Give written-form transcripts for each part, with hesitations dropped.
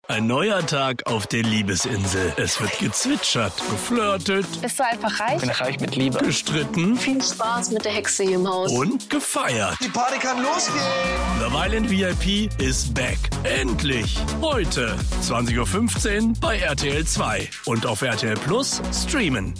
Ein neuer Tag auf der Liebesinsel. Es wird gezwitschert, geflirtet. Bist du einfach reich? Bin reich mit Liebe. Gestritten. Viel Spaß mit der Hexe hier im Haus. Und gefeiert. Die Party kann losgehen. Love Island VIP ist back. Endlich. Heute, 20.15 Uhr bei RTL 2. Und auf RTL Plus streamen.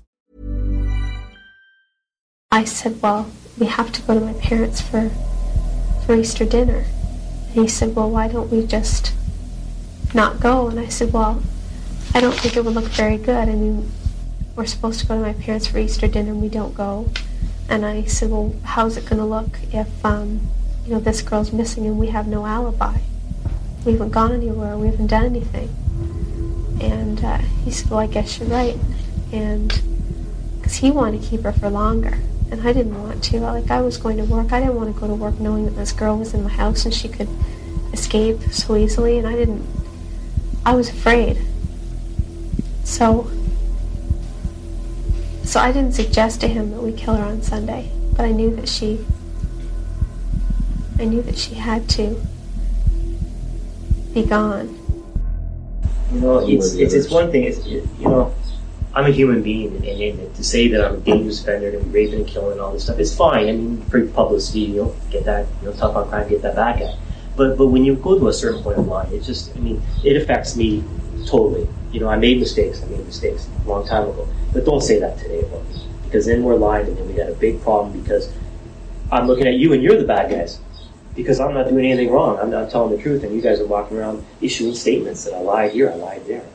I said, well, we have to go to my parents for Easter dinner. And he said, well, why don't we just not go? And I said, well, I don't think it would look very good. I mean, we're supposed to go to my parents for Easter dinner and we don't go. And I said, well, how's it going to look if, this girl's missing and we have no alibi? We haven't gone anywhere. We haven't done anything. And he said, well, I guess you're right. And because he wanted to keep her for longer. And I didn't want to. I was going to work. I didn't want to go to work knowing that this girl was in my house and she could escape so easily. And I was afraid. So I didn't suggest to him that we kill her on Sunday. But I knew that she had to be gone. It's one thing. I'm a human being, and to say that I'm a dangerous offender and raping and killing and all this stuff is fine. I mean, for publicity, get that, tough on crime, get that back at. But when you go to a certain point of line, it affects me totally. I made mistakes a long time ago. But don't say that today about me, because then we're lying and then we got a big problem because I'm looking at you and you're the bad guys. Because I'm not doing anything wrong. I'm not telling the truth, and you guys are walking around issuing statements that I lied here, I lied there.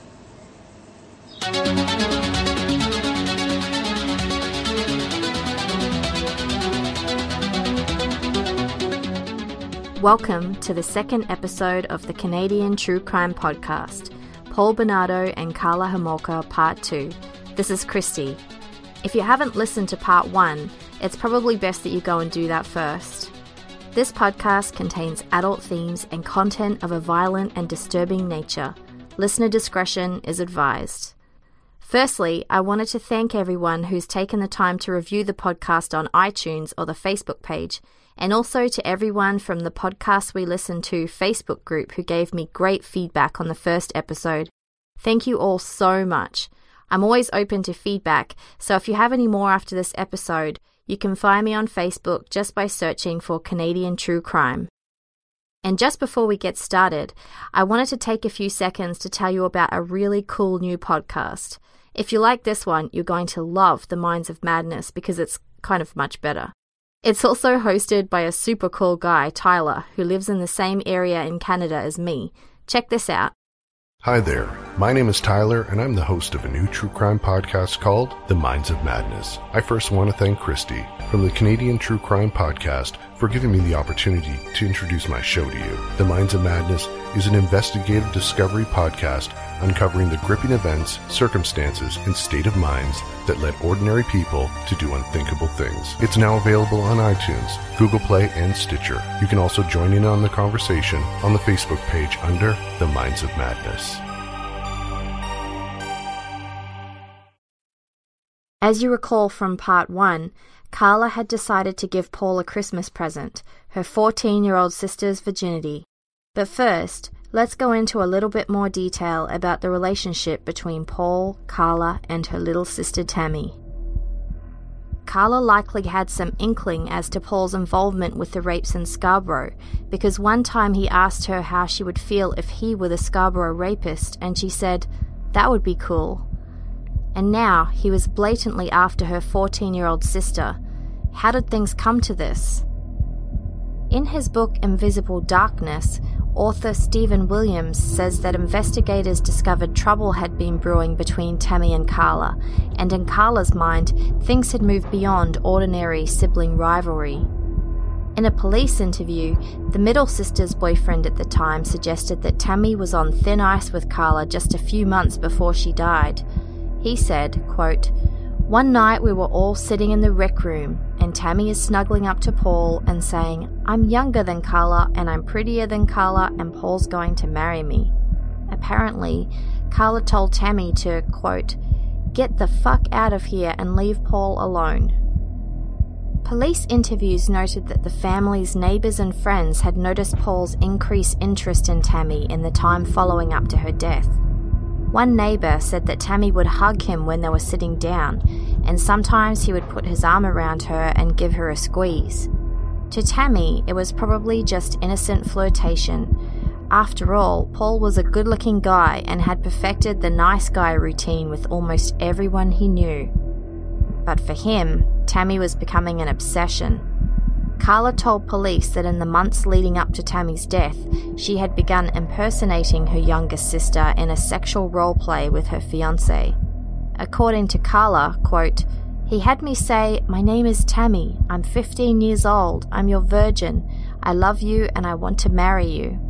Welcome to the second episode of the Canadian True Crime Podcast, Paul Bernardo and Carla Homolka Part 2. This is Christy. If you haven't listened to Part 1, it's probably best that you go and do that first. This podcast contains adult themes and content of a violent and disturbing nature. Listener discretion is advised. Firstly, I wanted to thank everyone who's taken the time to review the podcast on iTunes or the Facebook page, and also to everyone from the Podcast We Listen To Facebook group who gave me great feedback on the first episode. Thank you all so much. I'm always open to feedback, so if you have any more after this episode, you can find me on Facebook just by searching for Canadian True Crime. And just before we get started, I wanted to take a few seconds to tell you about a really cool new podcast. If you like this one, you're going to love The Minds of Madness because it's kind of much better. It's also hosted by a super cool guy, Tyler, who lives in the same area in Canada as me. Check this out. Hi there, my name is Tyler and I'm the host of a new true crime podcast called The Minds of Madness. I first want to thank Christy from the Canadian True Crime Podcast for giving me the opportunity to introduce my show to you. The Minds of Madness is an investigative discovery podcast uncovering the gripping events, circumstances, and state of minds that led ordinary people to do unthinkable things. It's now available on iTunes, Google Play, and Stitcher. You can also join in on the conversation on the Facebook page under The Minds of Madness. As you recall from Part 1, Carla had decided to give Paul a Christmas present, her 14-year-old sister's virginity. But first, let's go into a little bit more detail about the relationship between Paul, Carla, and her little sister Tammy. Carla likely had some inkling as to Paul's involvement with the rapes in Scarborough, because one time he asked her how she would feel if he were the Scarborough rapist, and she said, "That would be cool." And now he was blatantly after her 14-year-old sister. How did things come to this? In his book Invisible Darkness, author Stephen Williams says that investigators discovered trouble had been brewing between Tammy and Carla, and in Carla's mind, things had moved beyond ordinary sibling rivalry. In a police interview, the middle sister's boyfriend at the time suggested that Tammy was on thin ice with Carla just a few months before she died. He said, quote, "One night we were all sitting in the rec room, and Tammy is snuggling up to Paul and saying, 'I'm younger than Carla, and I'm prettier than Carla, and Paul's going to marry me.' Apparently, Carla told Tammy to, quote, 'Get the fuck out of here and leave Paul alone.'" Police interviews noted that the family's neighbours and friends had noticed Paul's increased interest in Tammy in the time following up to her death. One neighbour said that Tammy would hug him when they were sitting down, and sometimes he would put his arm around her and give her a squeeze. To Tammy, it was probably just innocent flirtation. After all, Paul was a good-looking guy and had perfected the nice guy routine with almost everyone he knew. But for him, Tammy was becoming an obsession. Carla told police that in the months leading up to Tammy's death, she had begun impersonating her youngest sister in a sexual role play with her fiancé. According to Carla, quote, "He had me say, 'My name is Tammy. I'm 15 years old. I'm your virgin. I love you and I want to marry you.'"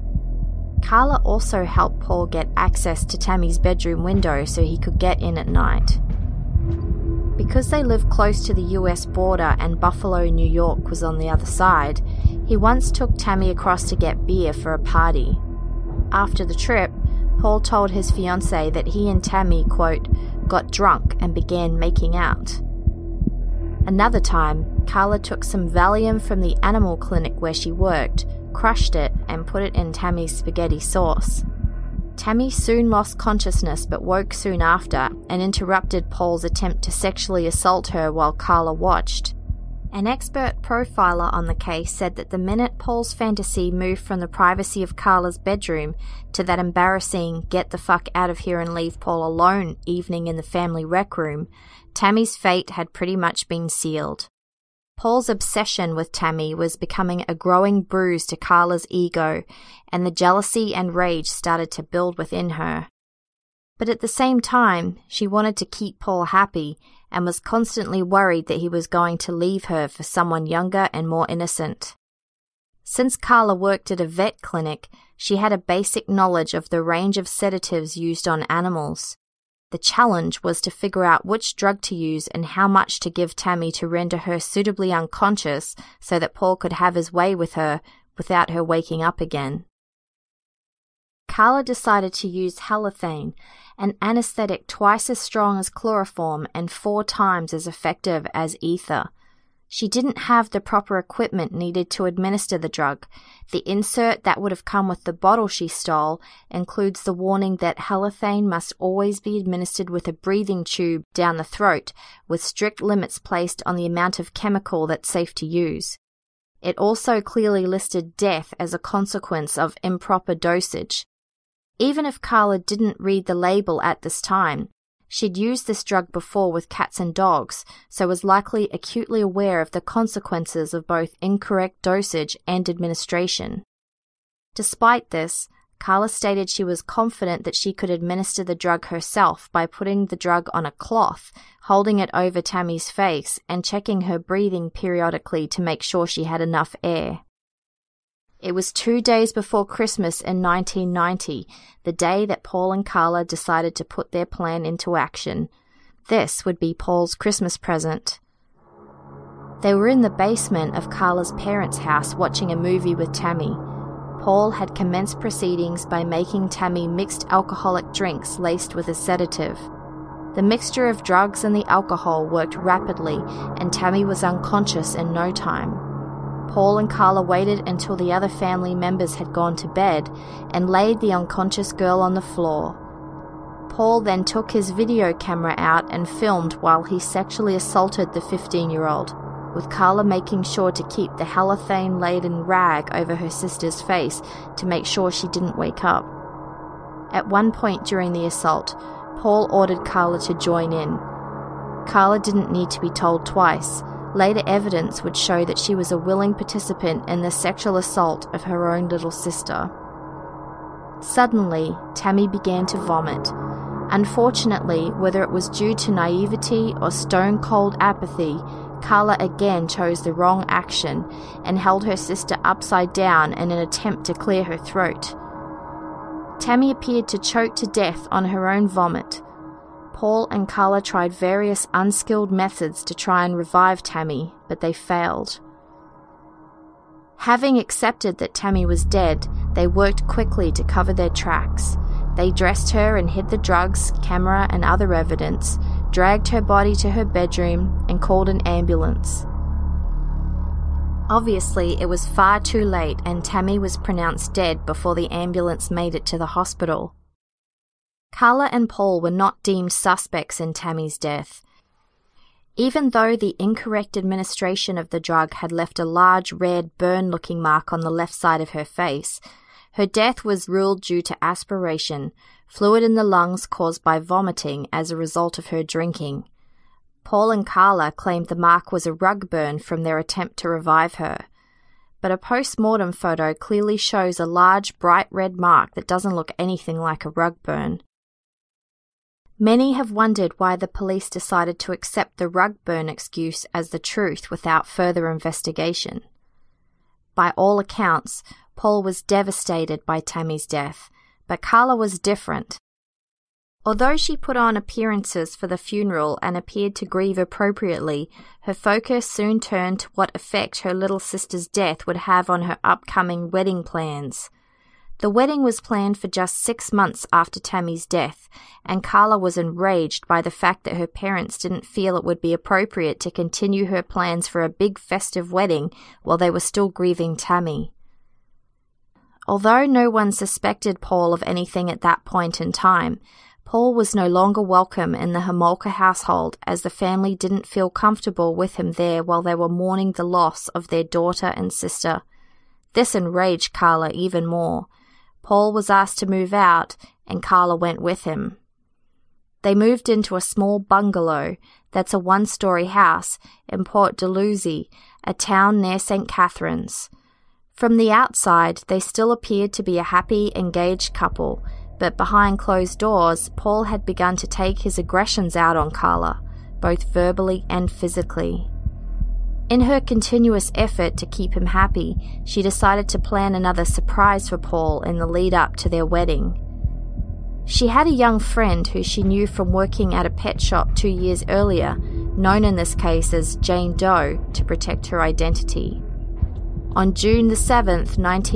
Carla also helped Paul get access to Tammy's bedroom window so he could get in at night. Because they lived close to the US border and Buffalo, New York was on the other side, he once took Tammy across to get beer for a party. After the trip, Paul told his fiancée that he and Tammy, quote, "got drunk and began making out." Another time, Carla took some Valium from the animal clinic where she worked, crushed it, and put it in Tammy's spaghetti sauce. Tammy soon lost consciousness but woke soon after and interrupted Paul's attempt to sexually assault her while Carla watched. An expert profiler on the case said that the minute Paul's fantasy moved from the privacy of Carla's bedroom to that embarrassing "get the fuck out of here and leave Paul alone" evening in the family rec room, Tammy's fate had pretty much been sealed. Paul's obsession with Tammy was becoming a growing bruise to Carla's ego, and the jealousy and rage started to build within her. But at the same time, she wanted to keep Paul happy and was constantly worried that he was going to leave her for someone younger and more innocent. Since Carla worked at a vet clinic, she had a basic knowledge of the range of sedatives used on animals. The challenge was to figure out which drug to use and how much to give Tammy to render her suitably unconscious so that Paul could have his way with her without her waking up again. Carla decided to use halothane, an anesthetic twice as strong as chloroform and 4 times as effective as ether. She didn't have the proper equipment needed to administer the drug. The insert that would have come with the bottle she stole includes the warning that halothane must always be administered with a breathing tube down the throat, with strict limits placed on the amount of chemical that's safe to use. It also clearly listed death as a consequence of improper dosage. Even if Carla didn't read the label at this time, she'd used this drug before with cats and dogs, so was likely acutely aware of the consequences of both incorrect dosage and administration. Despite this, Carla stated she was confident that she could administer the drug herself by putting the drug on a cloth, holding it over Tammy's face, and checking her breathing periodically to make sure she had enough air. It was 2 days before Christmas in 1990, the day that Paul and Carla decided to put their plan into action. This would be Paul's Christmas present. They were in the basement of Carla's parents' house watching a movie with Tammy. Paul had commenced proceedings by making Tammy mixed alcoholic drinks laced with a sedative. The mixture of drugs and the alcohol worked rapidly, and Tammy was unconscious in no time. Paul and Carla waited until the other family members had gone to bed and laid the unconscious girl on the floor. Paul then took his video camera out and filmed while he sexually assaulted the 15-year-old, with Carla making sure to keep the halothane-laden rag over her sister's face to make sure she didn't wake up. At one point during the assault, Paul ordered Carla to join in. Carla didn't need to be told twice. Later evidence would show that she was a willing participant in the sexual assault of her own little sister. Suddenly, Tammy began to vomit. Unfortunately, whether it was due to naivety or stone-cold apathy, Carla again chose the wrong action and held her sister upside down in an attempt to clear her throat. Tammy appeared to choke to death on her own vomit. Paul and Carla tried various unskilled methods to try and revive Tammy, but they failed. Having accepted that Tammy was dead, they worked quickly to cover their tracks. They dressed her and hid the drugs, camera, and other evidence, dragged her body to her bedroom, and called an ambulance. Obviously, it was far too late and Tammy was pronounced dead before the ambulance made it to the hospital. Carla and Paul were not deemed suspects in Tammy's death. Even though the incorrect administration of the drug had left a large red burn-looking mark on the left side of her face, her death was ruled due to aspiration, fluid in the lungs caused by vomiting as a result of her drinking. Paul and Carla claimed the mark was a rug burn from their attempt to revive her, but a post-mortem photo clearly shows a large bright red mark that doesn't look anything like a rug burn. Many have wondered why the police decided to accept the rug burn excuse as the truth without further investigation. By all accounts, Paul was devastated by Tammy's death, but Carla was different. Although she put on appearances for the funeral and appeared to grieve appropriately, her focus soon turned to what effect her little sister's death would have on her upcoming wedding plans. The wedding was planned for just 6 months after Tammy's death, and Carla was enraged by the fact that her parents didn't feel it would be appropriate to continue her plans for a big festive wedding while they were still grieving Tammy. Although no one suspected Paul of anything at that point in time, Paul was no longer welcome in the Homolka household as the family didn't feel comfortable with him there while they were mourning the loss of their daughter and sister. This enraged Carla even more. Paul was asked to move out, and Carla went with him. They moved into a small bungalow that's a 1-story house in Port Dalhousie, a town near St. Catharines. From the outside, they still appeared to be a happy, engaged couple, but behind closed doors, Paul had begun to take his aggressions out on Carla, both verbally and physically. In her continuous effort to keep him happy, she decided to plan another surprise for Paul in the lead-up to their wedding. She had a young friend who she knew from working at a pet shop 2 years earlier, known in this case as Jane Doe, to protect her identity. On June the 7th,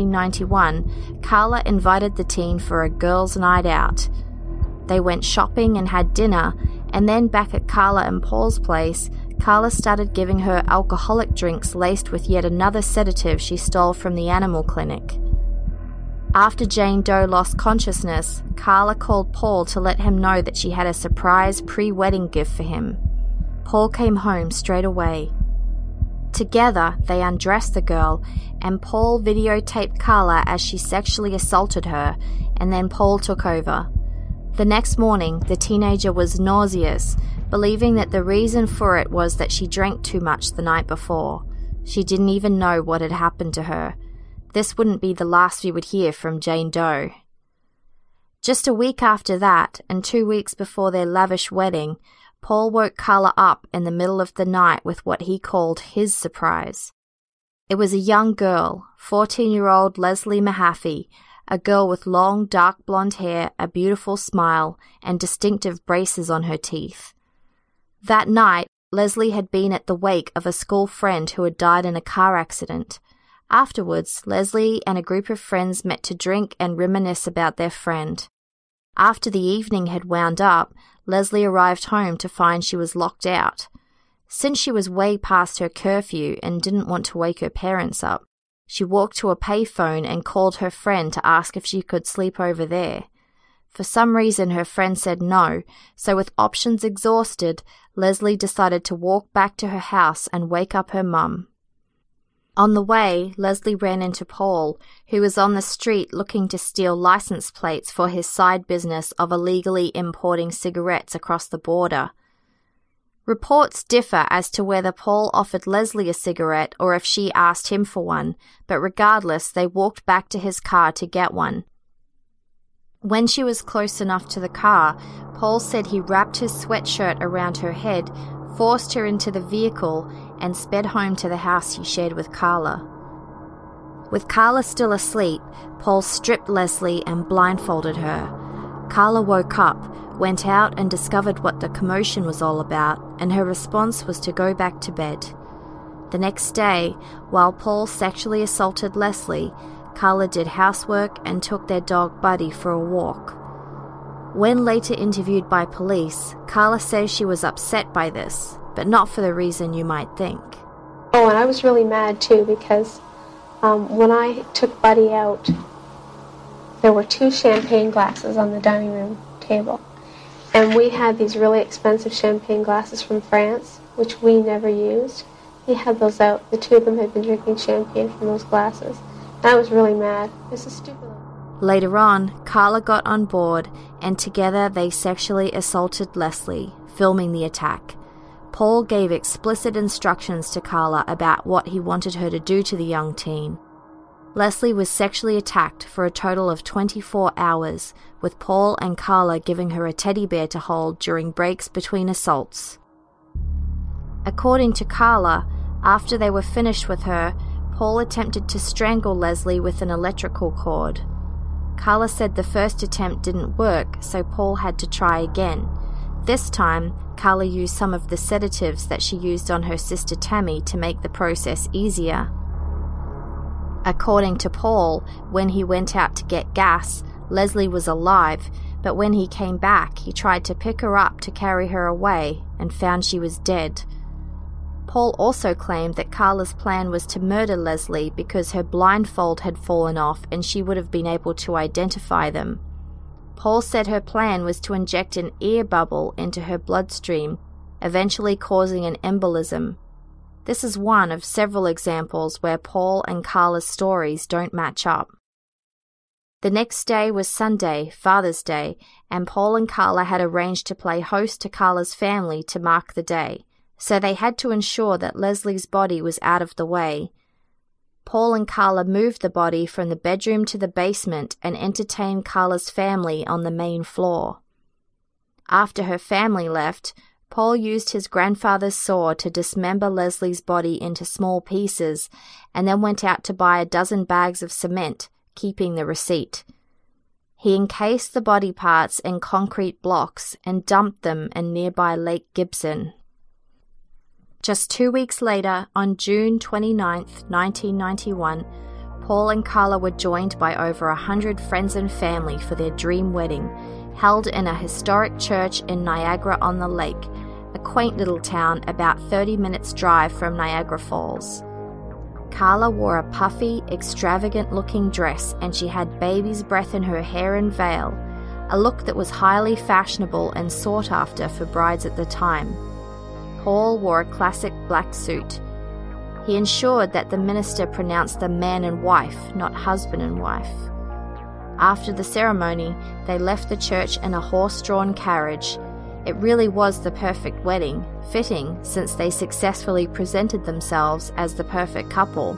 1991, Carla invited the teen for a girls' night out. They went shopping and had dinner, and then back at Carla and Paul's place, Carla started giving her alcoholic drinks laced with yet another sedative she stole from the animal clinic. After Jane Doe lost consciousness, Carla called Paul to let him know that she had a surprise pre-wedding gift for him. Paul came home straight away. Together, they undressed the girl, and Paul videotaped Carla as she sexually assaulted her, and then Paul took over. The next morning, the teenager was nauseous, believing that the reason for it was that she drank too much the night before. She didn't even know what had happened to her. This wouldn't be the last we would hear from Jane Doe. Just a week after that, and 2 weeks before their lavish wedding, Paul woke Carla up in the middle of the night with what he called his surprise. It was a young girl, 14-year-old Leslie Mahaffey, a girl with long, dark blonde hair, a beautiful smile, and distinctive braces on her teeth. That night, Leslie had been at the wake of a school friend who had died in a car accident. Afterwards, Leslie and a group of friends met to drink and reminisce about their friend. After the evening had wound up, Leslie arrived home to find she was locked out. Since she was way past her curfew and didn't want to wake her parents up, she walked to a payphone and called her friend to ask if she could sleep over there. For some reason, her friend said no, so with options exhausted, Leslie decided to walk back to her house and wake up her mum. On the way, Leslie ran into Paul, who was on the street looking to steal license plates for his side business of illegally importing cigarettes across the border. Reports differ as to whether Paul offered Leslie a cigarette or if she asked him for one, but regardless, they walked back to his car to get one. When she was close enough to the car, Paul said he wrapped his sweatshirt around her head, forced her into the vehicle, and sped home to the house he shared with Carla. With Carla still asleep, Paul stripped Leslie and blindfolded her. Carla woke up, went out and discovered what the commotion was all about, and her response was to go back to bed. The next day, while Paul sexually assaulted Leslie, Carla did housework and took their dog Buddy for a walk. When later interviewed by police, Carla says she was upset by this, but not for the reason you might think. Oh, Oh, and I was really mad too because when I took Buddy out, there were 2 champagne glasses on the dining room table. And we had these really expensive champagne glasses from France, which we never used. He had those out. The 2 of them had been drinking champagne from those glasses. And I was really mad. This is stupid. Later on, Carla got on board, and together they sexually assaulted Leslie, filming the attack. Paul gave explicit instructions to Carla about what he wanted her to do to the young teen. Leslie was sexually attacked for a total of 24 hours, with Paul and Carla giving her a teddy bear to hold during breaks between assaults. According to Carla, after they were finished with her, Paul attempted to strangle Leslie with an electrical cord. Carla said the first attempt didn't work, so Paul had to try again. This time, Carla used some of the sedatives that she used on her sister Tammy to make the process easier. According to Paul, when he went out to get gas, Leslie was alive, but when he came back, he tried to pick her up to carry her away and found she was dead. Paul also claimed that Carla's plan was to murder Leslie because her blindfold had fallen off and she would have been able to identify them. Paul said her plan was to inject an ear bubble into her bloodstream, eventually causing an embolism. This is one of several examples where Paul and Carla's stories don't match up. The next day was Sunday, Father's Day, and Paul and Carla had arranged to play host to Carla's family to mark the day, so they had to ensure that Leslie's body was out of the way. Paul and Carla moved the body from the bedroom to the basement and entertained Carla's family on the main floor. After her family left, Paul used his grandfather's saw to dismember Leslie's body into small pieces and then went out to buy a dozen bags of cement, keeping the receipt. He encased the body parts in concrete blocks and dumped them in nearby Lake Gibson. Just 2 weeks later, on June 29, 1991, Paul and Carla were joined by over 100 friends and family for their dream wedding, held in a historic church in Niagara-on-the-Lake, a quaint little town about 30 minutes' drive from Niagara Falls. Carla wore a puffy, extravagant-looking dress and she had baby's breath in her hair and veil, a look that was highly fashionable and sought after for brides at the time. Paul wore a classic black suit. He ensured that the minister pronounced them man and wife, not husband and wife. After the ceremony, they left the church in a horse-drawn carriage. It really was the perfect wedding, fitting since they successfully presented themselves as the perfect couple.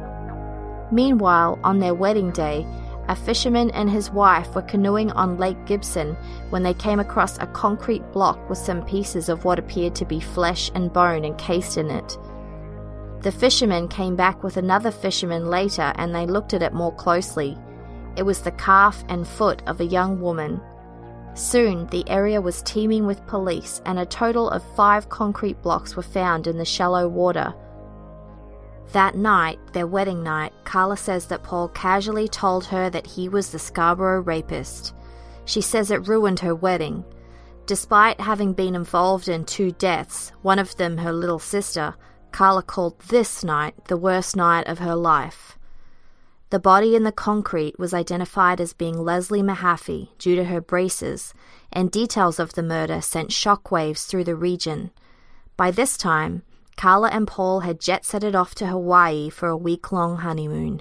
Meanwhile, on their wedding day, a fisherman and his wife were canoeing on Lake Gibson when they came across a concrete block with some pieces of what appeared to be flesh and bone encased in it. The fisherman came back with another fisherman later and they looked at it more closely. It was the calf and foot of a young woman. Soon, the area was teeming with police and a total of 5 concrete blocks were found in the shallow water. That night, their wedding night, Carla says that Paul casually told her that he was the Scarborough rapist. She says it ruined her wedding. Despite having been involved in 2 deaths, one of them her little sister, Carla called this night the worst night of her life. The body in the concrete was identified as being Leslie Mahaffey due to her braces, and details of the murder sent shockwaves through the region. By this time, Carla and Paul had jet-setted off to Hawaii for a week-long honeymoon.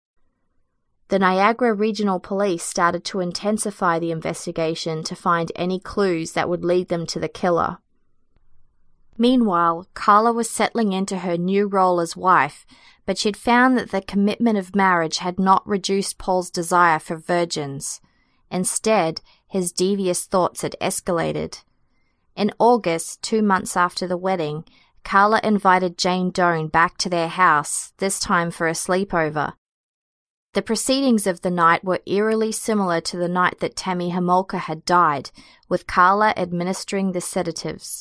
The Niagara Regional Police started to intensify the investigation to find any clues that would lead them to the killer. Meanwhile, Carla was settling into her new role as wife, but she'd found that the commitment of marriage had not reduced Paul's desire for virgins. Instead, his devious thoughts had escalated. In August, 2 months after the wedding, Carla invited Jane Doan back to their house, this time for a sleepover. The proceedings of the night were eerily similar to the night that Tammy Homolka had died, with Carla administering the sedatives.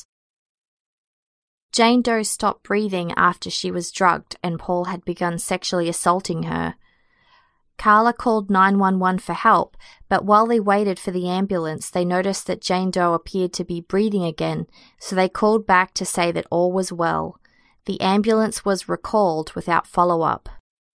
Jane Doe stopped breathing after she was drugged and Paul had begun sexually assaulting her. Carla called 911 for help, but while they waited for the ambulance, they noticed that Jane Doe appeared to be breathing again, so they called back to say that all was well. The ambulance was recalled without follow-up.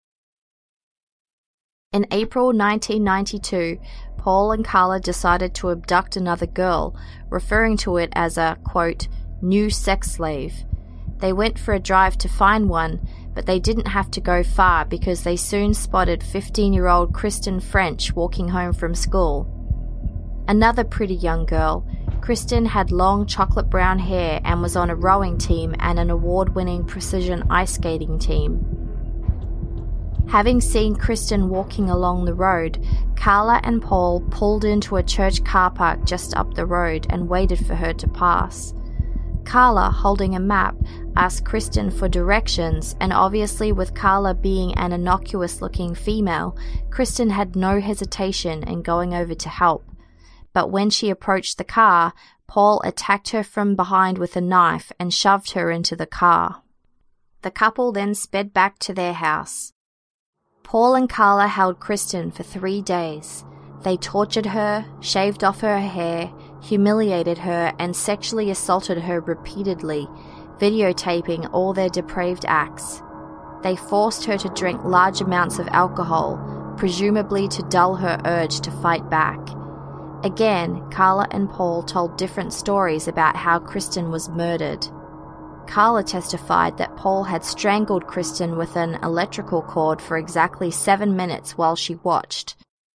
In April 1992, Paul and Carla decided to abduct another girl, referring to it as a, quote, new sex slave. They went for a drive to find one, but they didn't have to go far because they soon spotted 15-year-old Kristen French walking home from school. Another pretty young girl, Kristen had long chocolate brown hair and was on a rowing team and an award-winning precision ice skating team. Having seen Kristen walking along the road, Carla and Paul pulled into a church car park just up the road and waited for her to pass. Carla, holding a map, asked Kristen for directions, and obviously with Carla being an innocuous-looking female, Kristen had no hesitation in going over to help. But when she approached the car, Paul attacked her from behind with a knife and shoved her into the car. The couple then sped back to their house. Paul and Carla held Kristen for 3 days. They tortured her, shaved off her hair, humiliated her, and sexually assaulted her repeatedly, videotaping all their depraved acts. They forced her to drink large amounts of alcohol, presumably to dull her urge to fight back. Again, Carla and Paul told different stories about how Kristen was murdered. Carla testified that Paul had strangled Kristen with an electrical cord for exactly 7 minutes while she watched.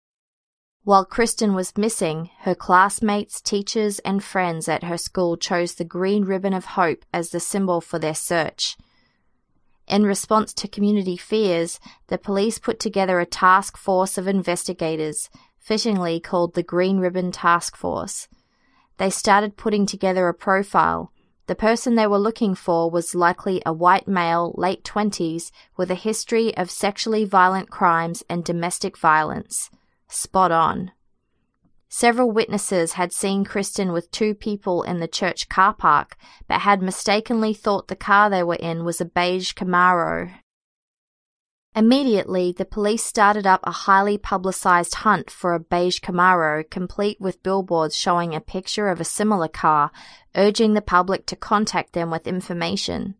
While Kristen was missing, her classmates, teachers, and friends at her school chose the green ribbon of hope as the symbol for their search. In response to community fears, the police put together a task force of investigators, fittingly called the Green Ribbon Task Force. They started putting together a profile. The person they were looking for was likely a white male, late 20s, with a history of sexually violent crimes and domestic violence. Spot on. Several witnesses had seen Kristen with 2 people in the church car park, but had mistakenly thought the car they were in was a beige Camaro. Immediately, the police started up a highly publicized hunt for a beige Camaro, complete with billboards showing a picture of a similar car, urging the public to contact them with information.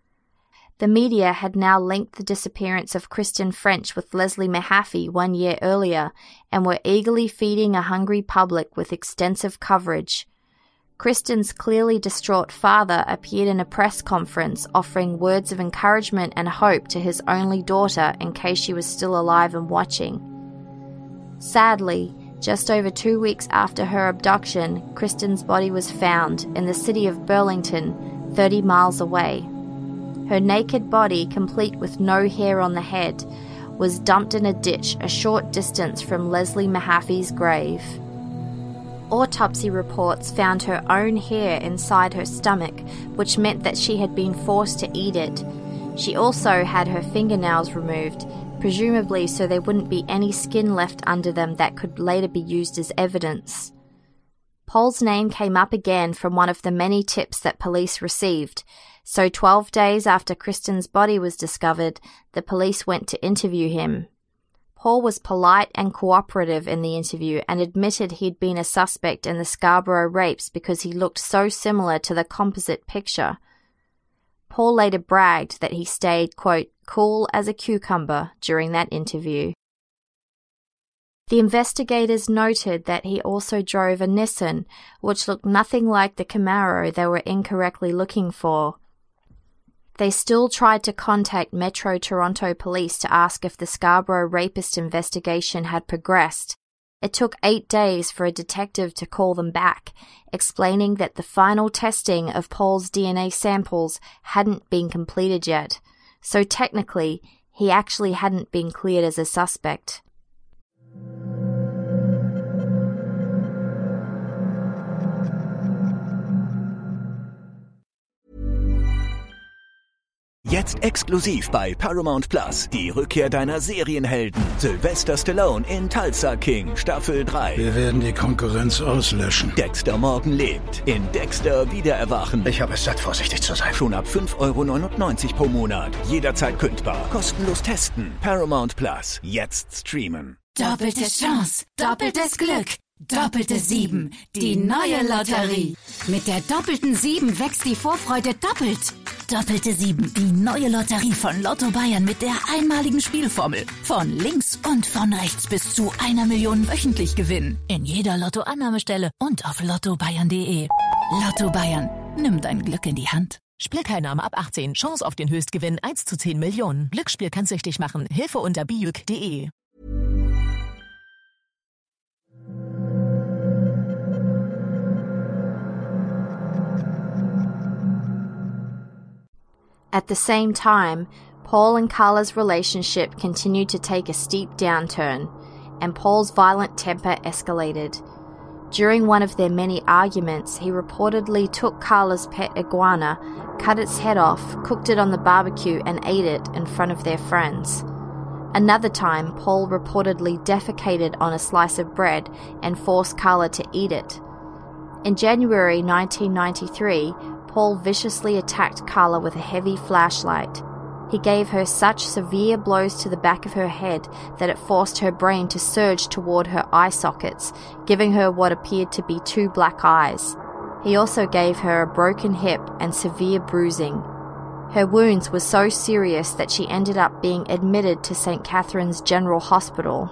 The media had now linked the disappearance of Kristen French with Leslie Mahaffey 1 year earlier, and were eagerly feeding a hungry public with extensive coverage. Kristen's clearly distraught father appeared in a press conference offering words of encouragement and hope to his only daughter in case she was still alive and watching. Sadly, just over 2 weeks after her abduction, Kristen's body was found in the city of Burlington, 30 miles away. Her naked body, complete with no hair on the head, was dumped in a ditch a short distance from Leslie Mahaffey's grave. Autopsy reports found her own hair inside her stomach, which meant that she had been forced to eat it. She also had her fingernails removed, presumably so there wouldn't be any skin left under them that could later be used as evidence. Paul's name came up again from one of the many tips that police received, so 12 days after Kristen's body was discovered, the police went to interview him. Paul was polite and cooperative in the interview and admitted he'd been a suspect in the Scarborough rapes because he looked so similar to the composite picture. Paul later bragged that he stayed, quote, cool as a cucumber during that interview. The investigators noted that he also drove a Nissan, which looked nothing like the Camaro they were incorrectly looking for. They still tried to contact Metro Toronto Police to ask if the Scarborough rapist investigation had progressed. It took 8 days for a detective to call them back, explaining that the final testing of Paul's DNA samples hadn't been completed yet, so technically, he actually hadn't been cleared as a suspect. Jetzt exklusiv bei Paramount Plus die Rückkehr deiner Serienhelden. Sylvester Stallone in Tulsa King, Staffel 3. Wir werden die Konkurrenz auslöschen. Dexter Morgan lebt. In Dexter Wiedererwachen. Ich habe es satt, vorsichtig zu sein. Schon ab 5,99 € pro Monat. Jederzeit kündbar. Kostenlos testen. Paramount Plus. Jetzt streamen. Doppelte Chance. Doppeltes Glück. Doppelte 7, die neue Lotterie. Mit der doppelten 7 wächst die Vorfreude doppelt. Doppelte 7, die neue Lotterie von Lotto Bayern mit der einmaligen Spielformel. Von links und von rechts bis zu 1 Million wöchentlich Gewinn. In jeder Lotto-Annahmestelle und auf lottobayern.de. Lotto Bayern, nimm dein Glück in die Hand. Spielteilnahme ab 18. Chance auf den Höchstgewinn 1 zu 10 Millionen. Glücksspiel kann süchtig machen. Hilfe unter biuk.de. At the same time, Paul and Carla's relationship continued to take a steep downturn, and Paul's violent temper escalated. During one of their many arguments, he reportedly took Carla's pet iguana, cut its head off, cooked it on the barbecue, and ate it in front of their friends. Another time, Paul reportedly defecated on a slice of bread and forced Carla to eat it. In January 1993, Paul viciously attacked Carla with a heavy flashlight. He gave her such severe blows to the back of her head that it forced her brain to surge toward her eye sockets, giving her what appeared to be 2 black eyes. He also gave her a broken hip and severe bruising. Her wounds were so serious that she ended up being admitted to St. Catherine's General Hospital.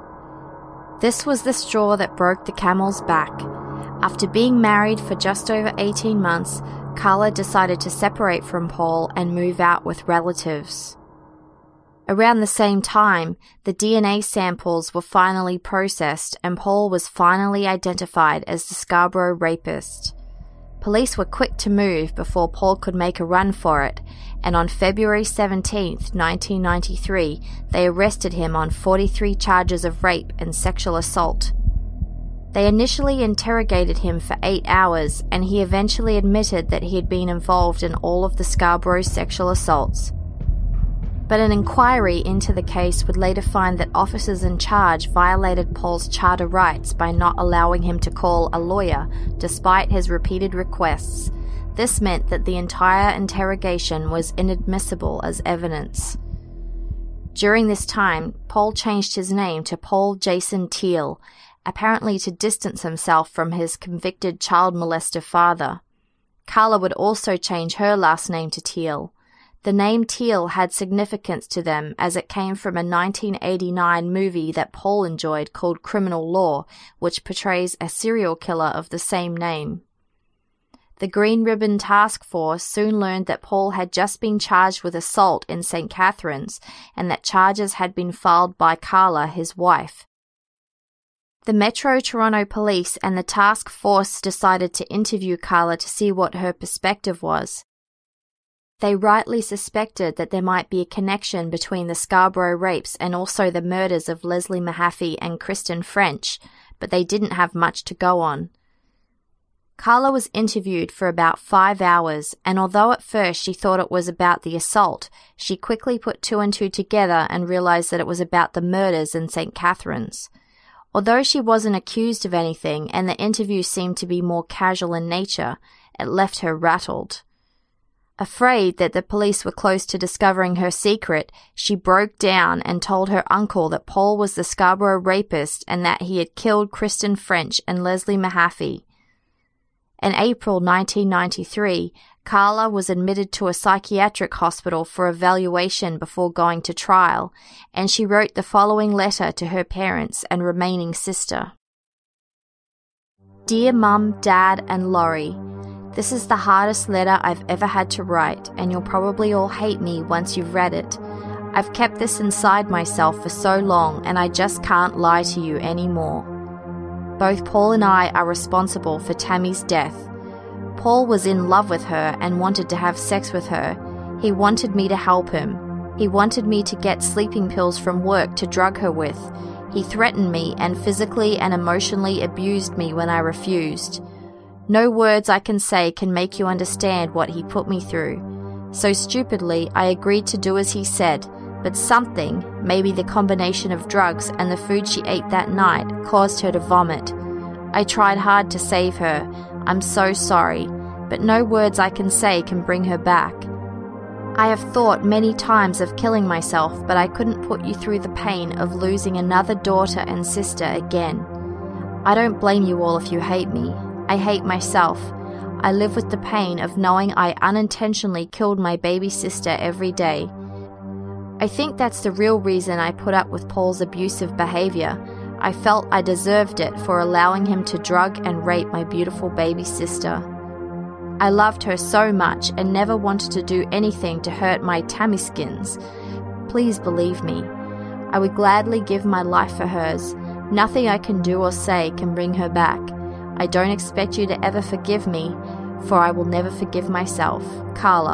This was the straw that broke the camel's back. After being married for just over 18 months, Carla decided to separate from Paul and move out with relatives. Around the same time, the DNA samples were finally processed and Paul was finally identified as the Scarborough rapist. Police were quick to move before Paul could make a run for it, and on February 17, 1993, they arrested him on 43 charges of rape and sexual assault. They initially interrogated him for 8 hours, and he eventually admitted that he had been involved in all of the Scarborough sexual assaults. But an inquiry into the case would later find that officers in charge violated Paul's charter rights by not allowing him to call a lawyer, despite his repeated requests. This meant that the entire interrogation was inadmissible as evidence. During this time, Paul changed his name to Paul Jason Teal, apparently to distance himself from his convicted child molester father. Carla would also change her last name to Teal. The name Teal had significance to them as it came from a 1989 movie that Paul enjoyed called Criminal Law, which portrays a serial killer of the same name. The Green Ribbon Task Force soon learned that Paul had just been charged with assault in St. Catherine's and that charges had been filed by Carla, his wife. The Metro Toronto Police and the task force decided to interview Carla to see what her perspective was. They rightly suspected that there might be a connection between the Scarborough rapes and also the murders of Leslie Mahaffey and Kristen French, but they didn't have much to go on. Carla was interviewed for about 5 hours, and although at first she thought it was about the assault, she quickly put 2 and 2 together and realized that it was about the murders in St. Catherine's. Although she wasn't accused of anything and the interview seemed to be more casual in nature, it left her rattled. Afraid that the police were close to discovering her secret, she broke down and told her uncle that Paul was the Scarborough rapist and that he had killed Kristen French and Leslie Mahaffey. In April 1993, Carla was admitted to a psychiatric hospital for evaluation before going to trial, and she wrote the following letter to her parents and remaining sister. Dear Mum, Dad, and Laurie, this is the hardest letter I've ever had to write, and you'll probably all hate me once you've read it. I've kept this inside myself for so long, and I just can't lie to you anymore. Both Paul and I are responsible for Tammy's death. Paul was in love with her and wanted to have sex with her. He wanted me to help him. He wanted me to get sleeping pills from work to drug her with. He threatened me and physically and emotionally abused me when I refused. No words I can say can make you understand what he put me through. So stupidly, I agreed to do as he said, but something, maybe the combination of drugs and the food she ate that night, caused her to vomit. I tried hard to save her. I'm so sorry, but no words I can say can bring her back. I have thought many times of killing myself, but I couldn't put you through the pain of losing another daughter and sister again. I don't blame you all if you hate me. I hate myself. I live with the pain of knowing I unintentionally killed my baby sister every day. I think that's the real reason I put up with Paul's abusive behavior. I felt I deserved it for allowing him to drug and rape my beautiful baby sister. I loved her so much and never wanted to do anything to hurt my Tammyskins. Please believe me. I would gladly give my life for hers. Nothing I can do or say can bring her back. I don't expect you to ever forgive me, for I will never forgive myself. Carla,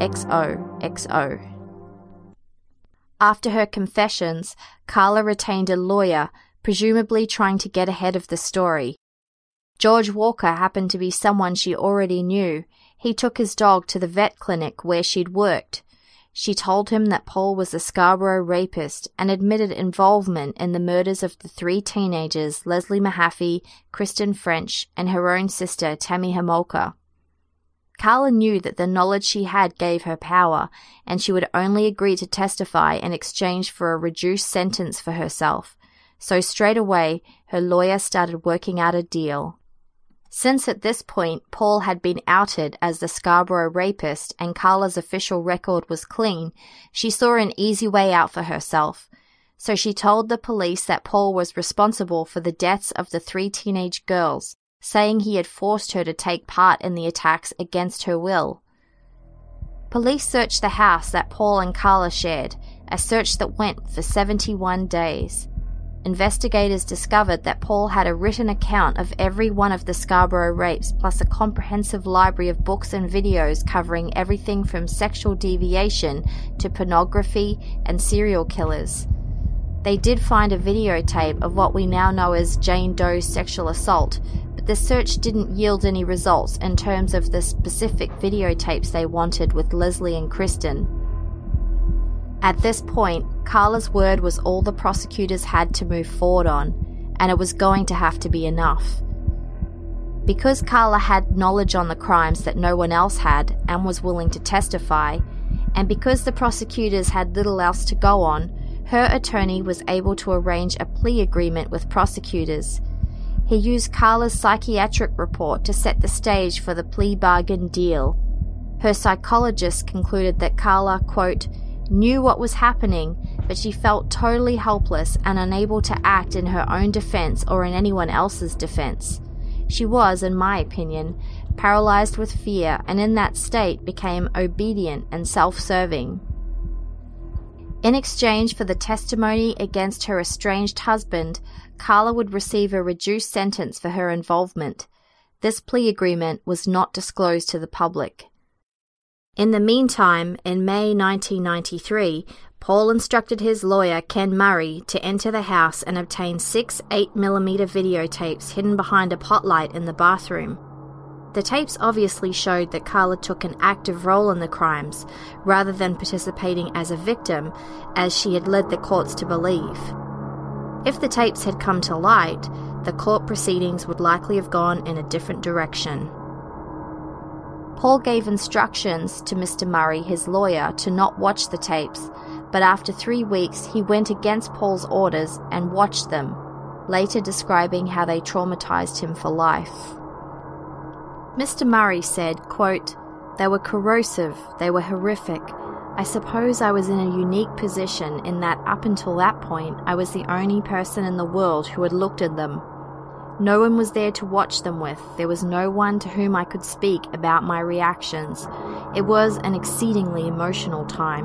XOXO. After her confessions, Carla retained a lawyer, presumably trying to get ahead of the story. George Walker happened to be someone she already knew. He took his dog to the vet clinic where she'd worked. She told him that Paul was a Scarborough rapist and admitted involvement in the murders of the 3 teenagers, Leslie Mahaffey, Kristen French, and her own sister, Tammy Homolka. Carla knew that the knowledge she had gave her power, and she would only agree to testify in exchange for a reduced sentence for herself. So straight away, her lawyer started working out a deal. Since at this point Paul had been outed as the Scarborough rapist and Carla's official record was clean, she saw an easy way out for herself. So she told the police that Paul was responsible for the deaths of the 3 teenage girls, saying he had forced her to take part in the attacks against her will. Police searched the house that Paul and Carla shared, a search that went for 71 days. Investigators discovered that Paul had a written account of every one of the Scarborough rapes, plus a comprehensive library of books and videos covering everything from sexual deviation to pornography and serial killers. They did find a videotape of what we now know as Jane Doe's sexual assault, but the search didn't yield any results in terms of the specific videotapes they wanted with Leslie and Kristen. At this point, Carla's word was all the prosecutors had to move forward on, and it was going to have to be enough. Because Carla had knowledge on the crimes that no one else had and was willing to testify, and because the prosecutors had little else to go on, her attorney was able to arrange a plea agreement with prosecutors. He used Carla's psychiatric report to set the stage for the plea bargain deal. Her psychologist concluded that Carla, quote, knew what was happening, but she felt totally helpless and unable to act in her own defense or in anyone else's defense. She was, in my opinion, paralyzed with fear and in that state became obedient and self-serving. In exchange for the testimony against her estranged husband, Carla would receive a reduced sentence for her involvement. This plea agreement was not disclosed to the public. In the meantime, in May 1993, Paul instructed his lawyer, Ken Murray, to enter the house and obtain 6 8mm videotapes hidden behind a pot light in the bathroom. The tapes obviously showed that Carla took an active role in the crimes, rather than participating as a victim, as she had led the courts to believe. If the tapes had come to light, the court proceedings would likely have gone in a different direction. Paul gave instructions to Mr. Murray, his lawyer, to not watch the tapes, but after 3 weeks he went against Paul's orders and watched them, later describing how they traumatized him for life. Mr. Murray said, quote, "They were corrosive, they were horrific. I suppose I was in a unique position in that up until that point I was the only person in the world who had looked at them. No one was there to watch them with. There was no one to whom I could speak about my reactions. It was an exceedingly emotional time."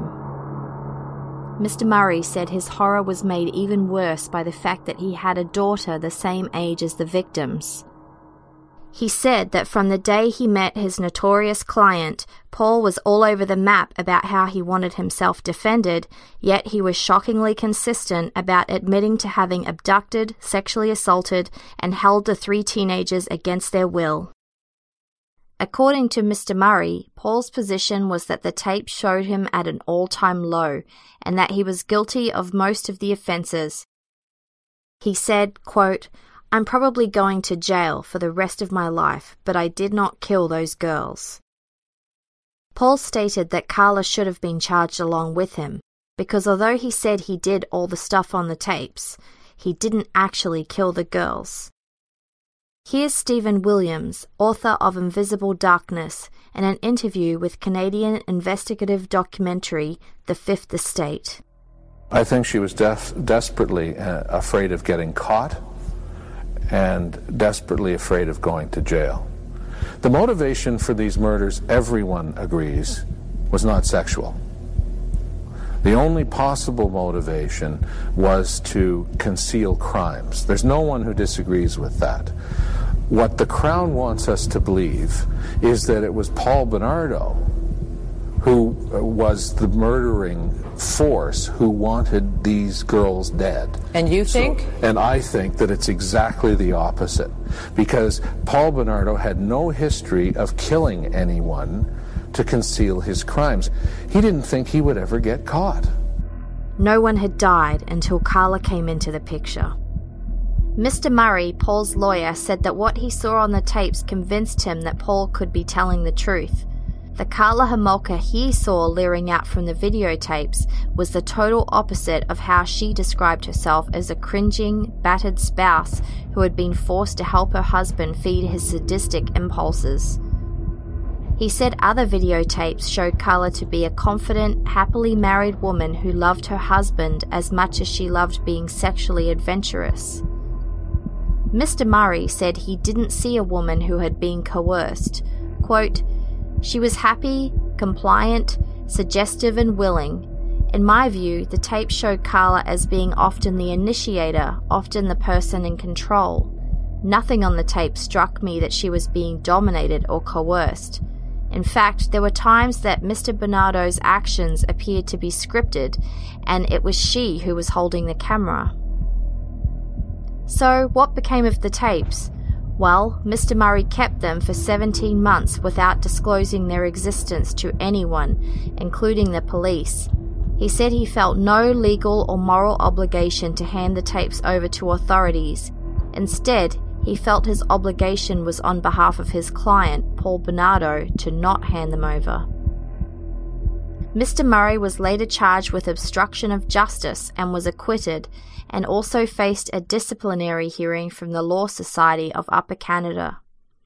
Mr. Murray said his horror was made even worse by the fact that he had a daughter the same age as the victims. He said that from the day he met his notorious client, Paul was all over the map about how he wanted himself defended, yet he was shockingly consistent about admitting to having abducted, sexually assaulted, and held the 3 teenagers against their will. According to Mr. Murray, Paul's position was that the tape showed him at an all-time low, and that he was guilty of most of the offences. He said, quote, "I'm probably going to jail for the rest of my life, but I did not kill those girls." Paul stated that Carla should have been charged along with him, because although he said he did all the stuff on the tapes, he didn't actually kill the girls. Here's Stephen Williams, author of Invisible Darkness, in an interview with Canadian investigative documentary The Fifth Estate. I think she was desperately afraid of getting caught and desperately afraid of going to jail. The motivation for these murders, everyone agrees, was not sexual. The only possible motivation was to conceal crimes. There's no one who disagrees with that. What the Crown wants us to believe is that it was Paul Bernardo who was the murdering force who wanted these girls dead. And you think? And I think that it's exactly the opposite, because Paul Bernardo had no history of killing anyone to conceal his crimes. He didn't think he would ever get caught. No one had died until Carla came into the picture. Mr. Murray, Paul's lawyer, said that what he saw on the tapes convinced him that Paul could be telling the truth. The Karla Homolka he saw leering out from the videotapes was the total opposite of how she described herself as a cringing, battered spouse who had been forced to help her husband feed his sadistic impulses. He said other videotapes showed Karla to be a confident, happily married woman who loved her husband as much as she loved being sexually adventurous. Mr. Murray said he didn't see a woman who had been coerced. Quote, "She was happy, compliant, suggestive and willing. In my view, the tape showed Karla as being often the initiator, often the person in control. Nothing on the tape struck me that she was being dominated or coerced. In fact, there were times that Mr. Bernardo's actions appeared to be scripted, and it was she who was holding the camera." So, what became of the tapes? Well, Mr. Murray kept them for 17 months without disclosing their existence to anyone, including the police. He said he felt no legal or moral obligation to hand the tapes over to authorities. Instead, he felt his obligation was on behalf of his client, Paul Bernardo, to not hand them over. Mr. Murray was later charged with obstruction of justice and was acquitted, and also faced a disciplinary hearing from the Law Society of Upper Canada.